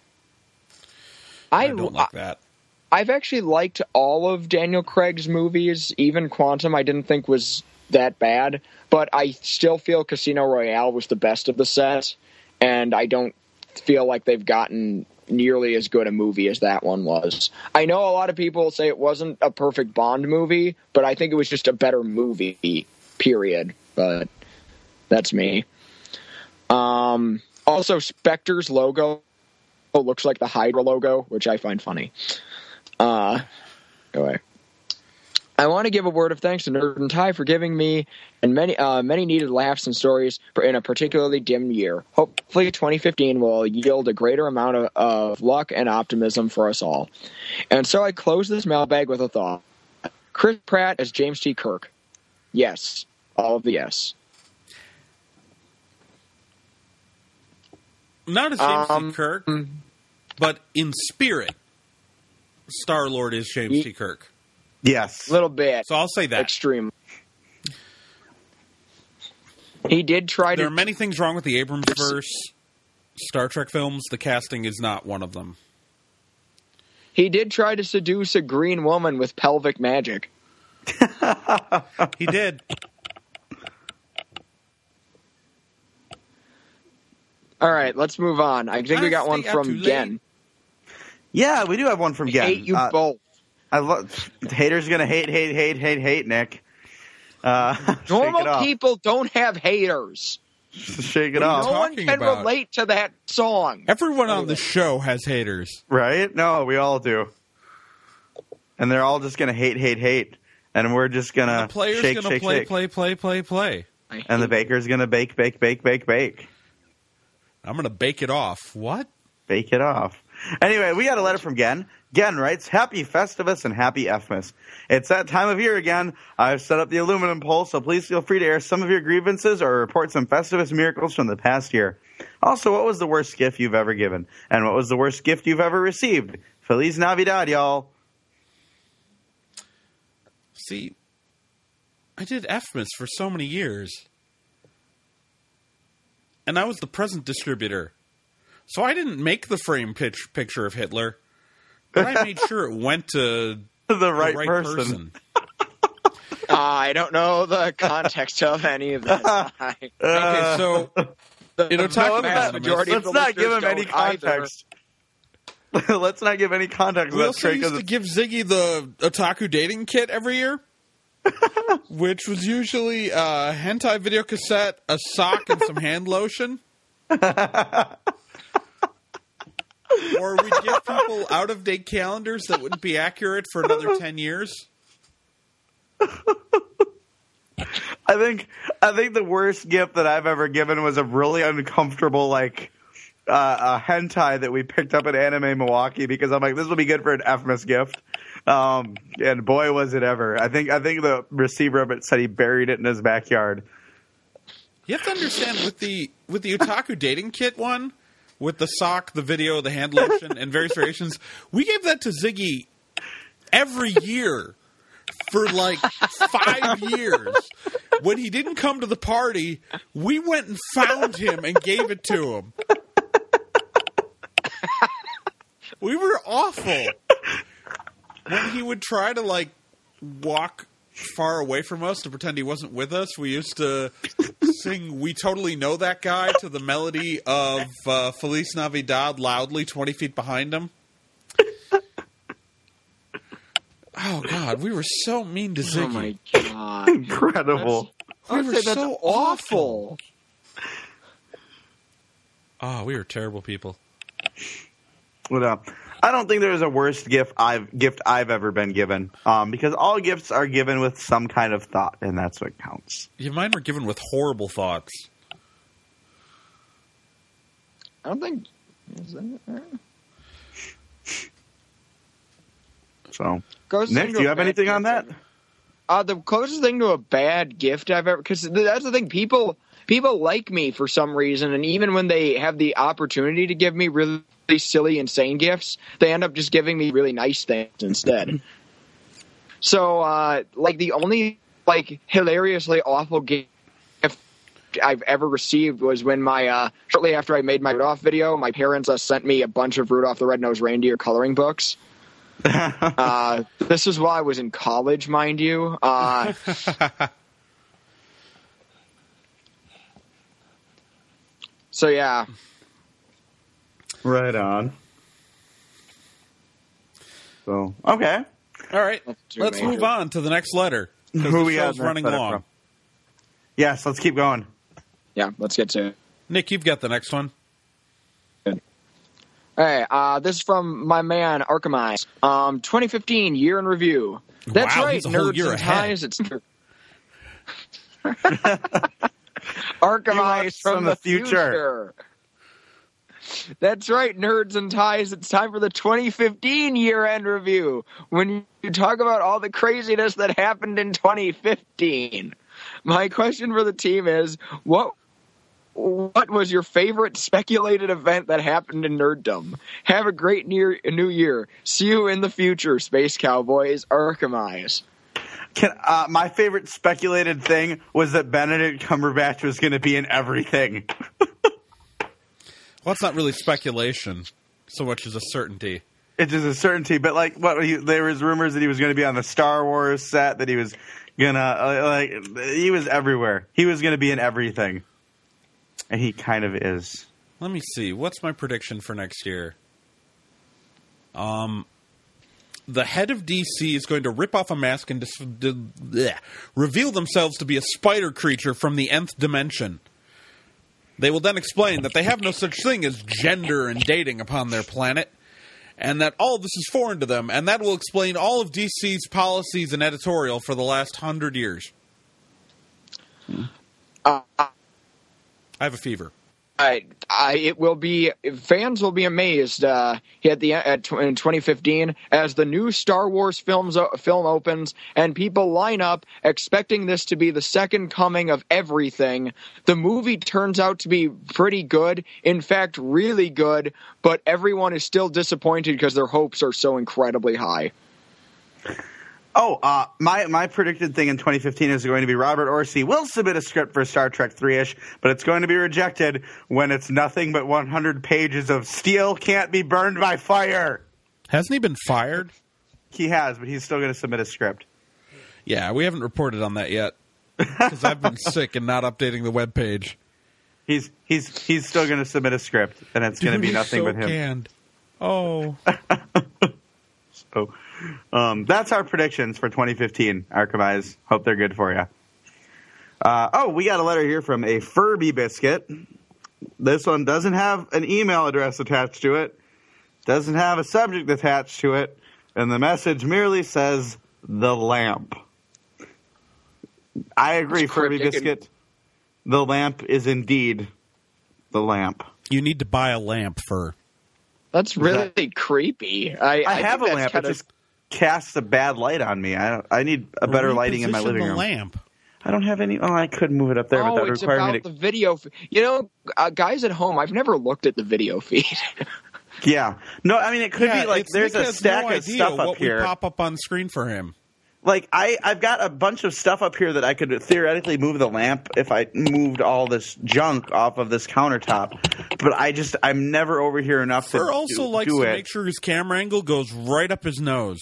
I
I
don't like that.
I've actually liked all of Daniel Craig's movies. Even Quantum I didn't think was that bad, but I still feel Casino Royale was the best of the set, and I don't feel like they've gotten nearly as good a movie as that one was. I know a lot of people say it wasn't a perfect Bond movie, but I think it was just a better movie, period. But that's me. Um, also, Spectre's logo looks like the Hydra logo, which I find funny. Uh, anyway. I want to give a word of thanks to Nerd and Ty for giving me and many uh, many needed laughs and stories in a particularly dim year. Hopefully twenty fifteen will yield a greater amount of, of luck and optimism for us all. And so I close this mailbag with a thought. Chris Pratt as James T. Kirk. Yes. All of the yes.
Not as James
Um,
T. Kirk, but in spirit, Star-Lord is James
Ye-
T. Kirk.
Yes.
A little bit.
So I'll say that.
Extreme. He did try
There
to...
are many things wrong with the Abrams-verse Star Trek films. The casting is not one of them.
He did try to seduce a green woman with pelvic magic.
He did.
All right, let's move on. I think we got one
Stay out too
from
late.
Gen.
Yeah, we do have one from
I
Gen.
hate you
Uh,
both.
I love haters gonna hate, hate, hate, hate, hate. Nick, uh, shake it
Normal
off.
people don't have haters.
Shake it
What are
off,
you
No one
talking
can
about?
relate to that song.
Everyone on the show has haters.
right? No, we all do, and they're all just gonna hate, hate, hate, and we're just gonna
The player's
shake,
going to
shake,
play,
shake,
play, play, play, play.
I
and the
hate-
baker's gonna bake, bake, bake, bake, bake,
I'm going to bake it off. What?
bake it off. Anyway, we got a letter from Gen. Gen writes, Happy Festivus and Happy Fmas. It's that time of year again. I've set up the aluminum poll, so please feel free to air some of your grievances or report some Festivus miracles from the past year. Also, what was the worst gift you've ever given? And what was the worst gift you've ever received? Feliz Navidad, y'all.
See, I did Fmas for so many years. And I was the present distributor. So I didn't make the frame pitch picture of Hitler. But I made sure it went to
The
the
right,
right
person.
person.
Uh, I don't know the context of any of that.
Okay, so
The
in Otaku
vast
Anonymous,
majority of
Let's
the
not give
listeners
him any
don't either.
context. Let's not give any context.
we
to that
also
trick,
used
'cause
to give Ziggy the Otaku dating kit every year, which was usually a hentai video cassette, a sock, and some hand lotion. Or we'd give people out-of-date calendars that wouldn't be accurate for another ten years.
I think I think the worst gift that I've ever given was a really uncomfortable like uh, a hentai that we picked up at Anime Milwaukee because I'm like, this will be good for an F M S gift. Um, and boy, was it ever! I think I think the receiver of it said he buried it in his backyard.
You have to understand with the with the Otaku dating kit one, with the sock, the video, the hand lotion, and various variations, we gave that to Ziggy every year for like five years. When he didn't come to the party, we went and found him and gave it to him. We were awful. When he would try to like walk far away from us to pretend he wasn't with us, we used to sing "We Totally Know That Guy" to the melody of uh, Feliz Navidad loudly twenty feet behind him. Oh, God, we were so mean to Ziggy.
Oh, my God.
Incredible.
I would
We
say
were
that's
so
awful.
Oh, we were terrible people.
But, uh, I don't think there's a worst gift I've gift I've ever been given, um, because all gifts are given with some kind of thought, and that's what counts.
Yeah, mine were given with horrible thoughts.
I don't think... Is that, uh,
So,
Closest
Nick,
thing
do
to
you
a
have
bad
anything
gift
on that?
ever- Uh, the closest thing to a bad gift I've ever... Because that's the thing. People people like me for some reason, and even when they have the opportunity to give me really silly, insane gifts, they end up just giving me really nice things instead. So, uh, like, the only, like, hilariously awful gift I've ever received was when my, uh, shortly after I made my Rudolph video, my parents uh, sent me a bunch of Rudolph the Red-Nosed Reindeer coloring books. uh, this was while I was in college, mind you. Uh, so, yeah.
Right on. So, okay.
All right,
That's too
let's
major.
move on to the next letter. Because
Who
the
we got
show's
next
running
letter
long.
from? Yes, let's keep going.
Yeah, let's get to it.
Nick, you've got the next one.
Hey, uh, this is from my man Archimize. Um, twenty fifteen year in review. That's
Wow,
right,
he's a whole
nerds
year
and
ahead.
ties. It's Archimize from,
from
the
the future.
future. That's right, nerds and ties. It's time for the twenty fifteen year end review. When you talk about all the craziness that happened in twenty fifteen, my question for the team is: what? What was your favorite speculated event that happened in nerddom? Have a great near, new year. See you in the future, Space Cowboys. Archimize.
Can, uh, my favorite speculated thing was that Benedict Cumberbatch was going to be in everything.
Well, it's not really speculation so much as a certainty.
It's just a certainty, but like, what he, there was rumors that he was going to be on the Star Wars set, that he was gonna uh, like, he was everywhere. He was going to be in everything, and he kind of is.
Let me see. What's my prediction for next year? Um, the head of D C is going to rip off a mask and dis- d- bleh, reveal themselves to be a spider creature from the nth dimension. They will then explain that they have no such thing as gender and dating upon their planet, and that all of this is foreign to them, and that will explain all of D C's policies and editorial for the last hundred years.
Uh,
I have a fever.
I, I, it will be fans will be amazed uh, at the at, in twenty fifteen as the new Star Wars films film opens and people line up expecting this to be the second coming of everything. The movie turns out to be pretty good, in fact, really good, but everyone is still disappointed because their hopes are so incredibly high.
Oh, uh, my my predicted thing in twenty fifteen is going to be Robert Orci will submit a script for Star Trek three-ish, but it's going to be rejected when it's nothing but one hundred pages of steel can't be burned by fire.
Hasn't he been fired?
He has, but he's still going to submit a script.
Yeah, we haven't reported on that yet because I've been sick and not updating the webpage.
He's he's he's still going to submit a script, and it's going to be nothing
so
but him.
Canned. Oh.
So, um, that's our predictions for twenty fifteen, Archimize. Hope they're good for you. Uh, oh, we got a letter here from a Furby Biscuit. This one doesn't have an email address attached to it, doesn't have a subject attached to it, and the message merely says, the lamp. I agree, Furby Biscuit. The lamp is indeed the lamp.
You need to buy a lamp, Fur.
That's really that, creepy. I,
I,
I
have a lamp.
Kinda...
It just casts a bad light on me. I I need a better lighting in my living room.
Lamp.
I don't have any. Oh, I could move it up there,
oh,
but that would
it's
require
about
me to.
The video. You know, uh, guys at home, I've never looked at the video feed.
Yeah. No, I mean, it could
yeah,
be like there's
Nick
a stack
no
of stuff up
what
here.
Would pop up on screen for him.
Like I, I've got a bunch of stuff up here that I could theoretically move the lamp if I moved all this junk off of this countertop. But I just, I'm never over here enough
Fur
to
also
do,
likes
do
to
it.
make sure his camera angle goes right up his nose.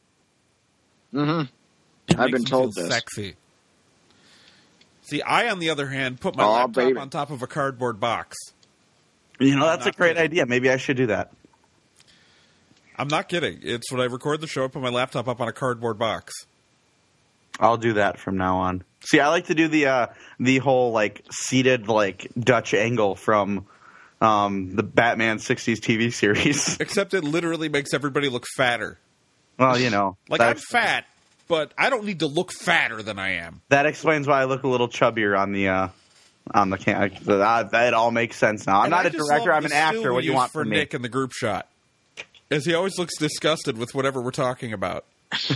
Mm-hmm. I've been told this.
Sexy. See, I, on the other hand, put my
oh,
laptop
baby.
on top of a cardboard box.
You know, that's a great
kidding.
idea. Maybe I should do that.
I'm not kidding. It's when I record the show, I put my laptop up on a cardboard box.
I'll do that from now on. See, I like to do the uh, the whole like seated like Dutch angle from um, the Batman sixties T V series.
Except it literally makes everybody look fatter.
Well, you know,
like I'm fat, but I don't need to look fatter than I am.
That explains why I look a little chubbier on the uh, on the cam. That, that all makes sense now. I'm
and
not
I
a director. I'm an actor. What do you want
for
from me?
Nick in the group shot? As he always looks disgusted with whatever we're talking about.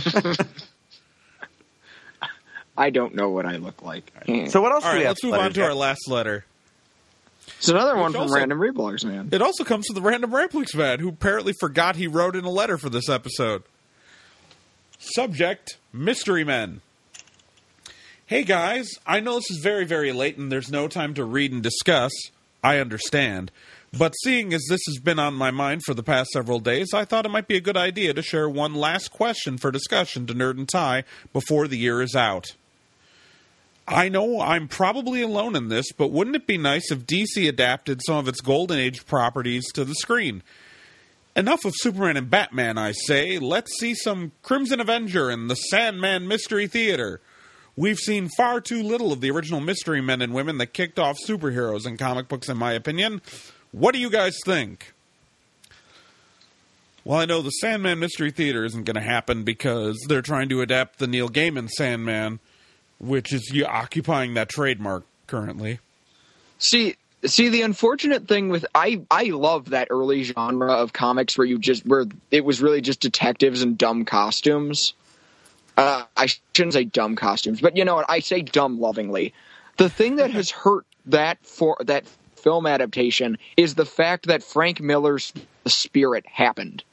I don't know what I look like.
So what else
All
do
right,
we have?
let's move on to our last letter.
It's another one
Which
from
also,
Random Reblogs, man.
It also comes from the Random Ramblings man, who apparently forgot he wrote in a letter for this episode. Subject, Mystery Men. Hey guys, I know this is very, very late and there's no time to read and discuss. I understand. But seeing as this has been on my mind for the past several days, I thought it might be a good idea to share one last question for discussion to Nerd and Ty before the year is out. I know I'm probably alone in this, but wouldn't it be nice if D C adapted some of its Golden Age properties to the screen? Enough of Superman and Batman, I say. Let's see some Crimson Avenger and the Sandman Mystery Theater. We've seen far too little of the original mystery men and women that kicked off superheroes in comic books, in my opinion. What do you guys think? Well, I know the Sandman Mystery Theater isn't going to happen because they're trying to adapt the Neil Gaiman Sandman, which is occupying that trademark currently.
See, see, the unfortunate thing with I, I love that early genre of comics where you just where it was really just detectives in dumb costumes. Uh, I shouldn't say dumb costumes, but you know what? I say dumb lovingly. The thing that has hurt that for that film adaptation is the fact that Frank Miller's The Spirit happened.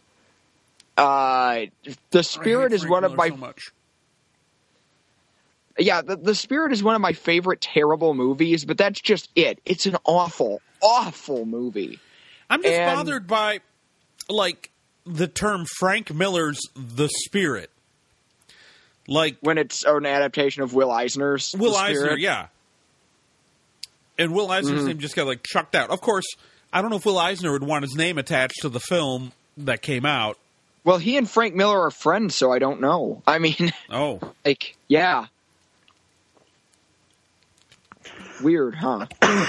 Uh, The Spirit is
Frank
one
Miller
of my.
So much.
Yeah, the, the Spirit is one of my favorite terrible movies, but that's just it. It's an awful, awful movie.
I'm just
And-
bothered by, like, the term Frank Miller's The Spirit. Like,
When it's an adaptation of Will Eisner's
Will
The
Eisner,
Spirit.
yeah. And Will Eisner's
Mm-hmm.
name just got, like, chucked out. Of course, I don't know if Will Eisner would want his name attached to the film that came out.
Well, he and Frank Miller are friends, so I don't know. I mean,
Oh.
like, yeah. Weird, huh?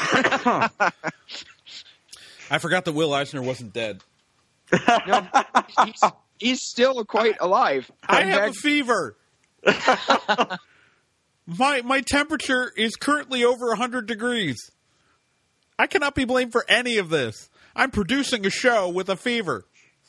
I forgot that Will Eisner wasn't dead.
No, he's, he's still quite alive.
I
In
have
fact,
a fever. my my temperature is currently over one hundred degrees. I cannot be blamed for any of this. I'm producing a show with a fever.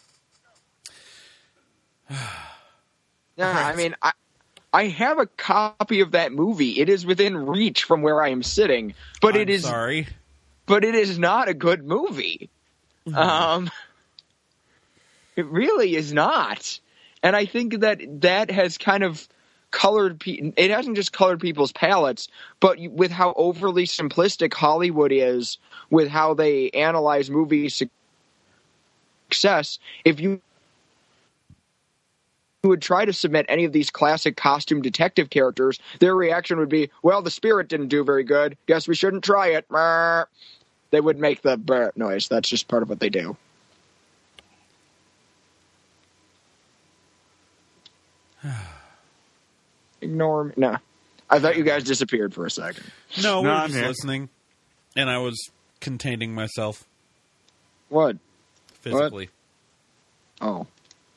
no, I mean, I, I have a copy of that movie. It is within reach from where I am sitting, but
I'm
it is,
sorry.
but it is not a good movie.
Mm-hmm.
Um, it really is not, and I think that that has kind of colored. Pe- it hasn't just colored people's palates, but with how overly simplistic Hollywood is, with how they analyze movie success. If you would try to submit any of these classic costume detective characters, their reaction would be, well, the spirit didn't do very good. Guess we shouldn't try it. Brr. They would make the brr noise. That's just part of what they do. Ignore me. No. I thought you guys disappeared for a second.
No, we
No,
were
I'm
just
here.
listening, and I was containing myself
What?
physically.
Oh.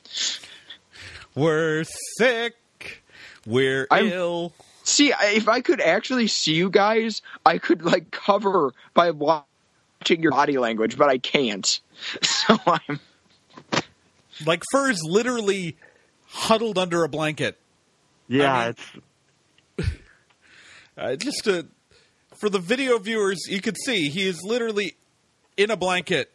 We're sick. We're
I'm-
ill.
See, I- if I could actually see you guys, I could, like, cover by watching your body language, but I can't. So I'm...
Like, Fur's literally huddled under a blanket.
Yeah,
I mean-
it's
Uh, just to, for the video viewers, you could see he is literally in a blanket.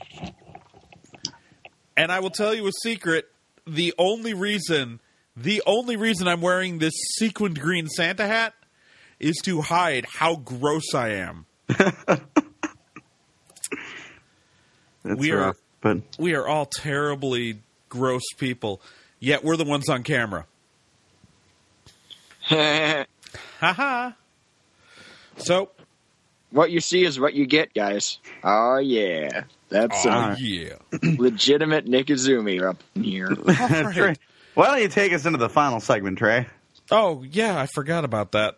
And I will tell you a secret. The only reason, the only reason I'm wearing this sequined green Santa hat is to hide how gross I am.
it's
we are-
rough, but
We are all terribly gross people, yet we're the ones on camera. Haha. So,
What you see is what you get, guys. Oh, yeah. That's
oh
some
yeah.
legitimate Nick Izumi up in here.
All
Trey,
right.
why don't you take us into the final segment, Trey?
Oh, yeah, I forgot about that.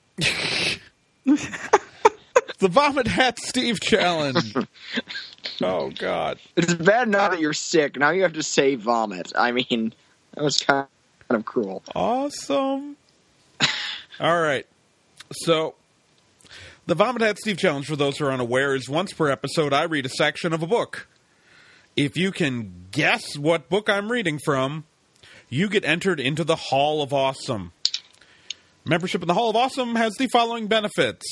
The Vomit Hat Steve Challenge. Oh, God.
It's bad now that you're sick. Now you have to say vomit. I mean, that was kind of cruel.
Awesome. All right. So, the Vomit Hat Steve Challenge, for those who are unaware, is once per episode I read a section of a book. If you can guess what book I'm reading from, you get entered into the Hall of Awesome. Membership in the Hall of Awesome has the following benefits.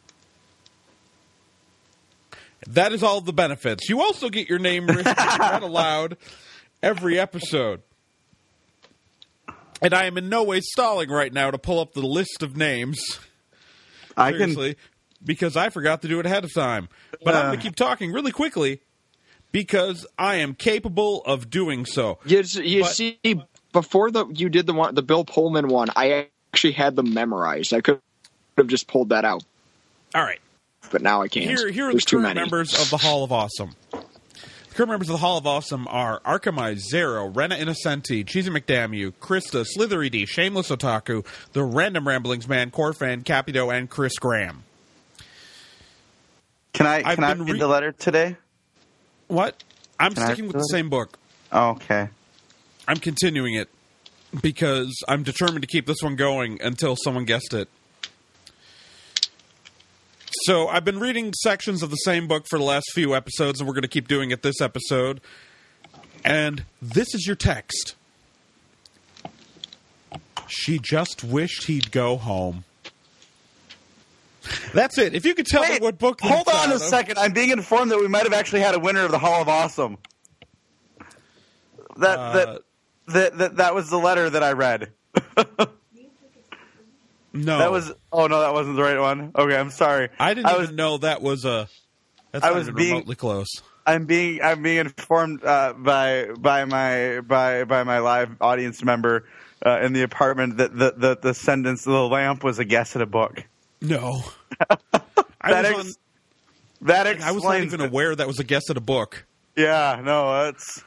That is all of the benefits. You also get your name read aloud every episode. And I am in no way stalling right now to pull up the list of names.
I
Seriously, because I forgot to do it ahead of time. But I'm
Uh.
going to keep talking really quickly because I am capable of doing so.
You, you
But-
see, before the you did the one, the Bill Pullman one, I actually had them memorized. I could have just pulled that out,
All right.
but now I can't.
Here, here are
There's
the
too
current
many.
members of the Hall of Awesome. The current members of the Hall of Awesome are Arkamai, Zero, Rena Innocenti, Cheesy McDamu, Krista, Slithery D, Shameless Otaku, The Random Ramblings Man, Corfan, Capito, and Chris Graham.
Can I
I've
can I
been
read
re-
the letter today?
What? I'm
Can I
sticking with
do
the
it?
same book.
Oh, okay.
I'm continuing it because I'm determined to keep this one going until someone guessed it. So I've been reading sections of the same book for the last few episodes, and we're going to keep doing it this episode. And this is your text. She just wished he'd go home. That's it. If you could tell me
Wait,
what book.
hold
that's
on
out
a
of-
second. I'm being informed that we might have actually had a winner of the Hall of Awesome. That
Uh,
that, that that that was the letter that I read.
No,
That was oh no, that wasn't the right one. Okay, I'm sorry.
I didn't
I
even
was
know that was a. That's
I
not
was
even
being-
remotely close.
I'm being I'm being informed uh, by by my by by my live audience member uh, in the apartment that the, the the sentence the lamp was a guess at a book.
No, I
That
was
ex-
on.
That
I
explains.
was not even
it.
aware that was a guess at a book.
Yeah, no, that's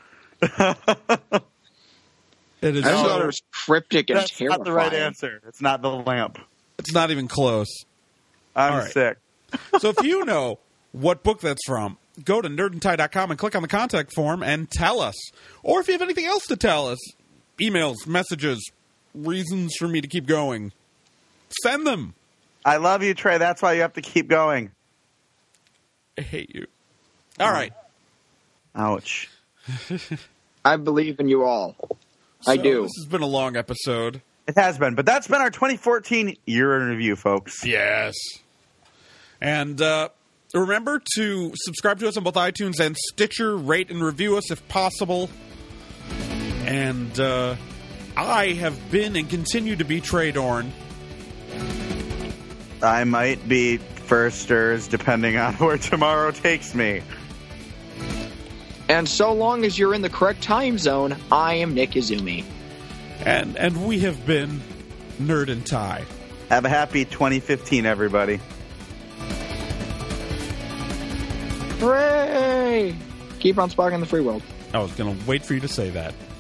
It is.
I just
so-
thought it was cryptic and
that's
terrifying.
not the right answer. It's not the lamp.
It's not even close.
I'm
All right.
sick.
So if you know what book that's from, go to nerd and tie dot com and click on the contact form and tell us. Or if you have anything else to tell us, emails, messages, reasons for me to keep going, send them.
I love you, Trey. That's why you have to keep going.
I hate you. All right.
Ouch.
I believe in you all. I
So
do.
This has been a long episode.
It has been, but that's been our twenty fourteen year in review, folks.
Yes. And uh, remember to subscribe to us on both iTunes and Stitcher. Rate and review us if possible. And uh, I have been and continue to be Trey Dorn.
I might be firsters depending on where tomorrow takes me.
And so long as you're in the correct time zone, I am Nick Izumi.
And and we have been Nerd and Ty.
Have a happy twenty fifteen, everybody.
Hooray! Keep on sparking the free world.
I was going to wait for you to say that.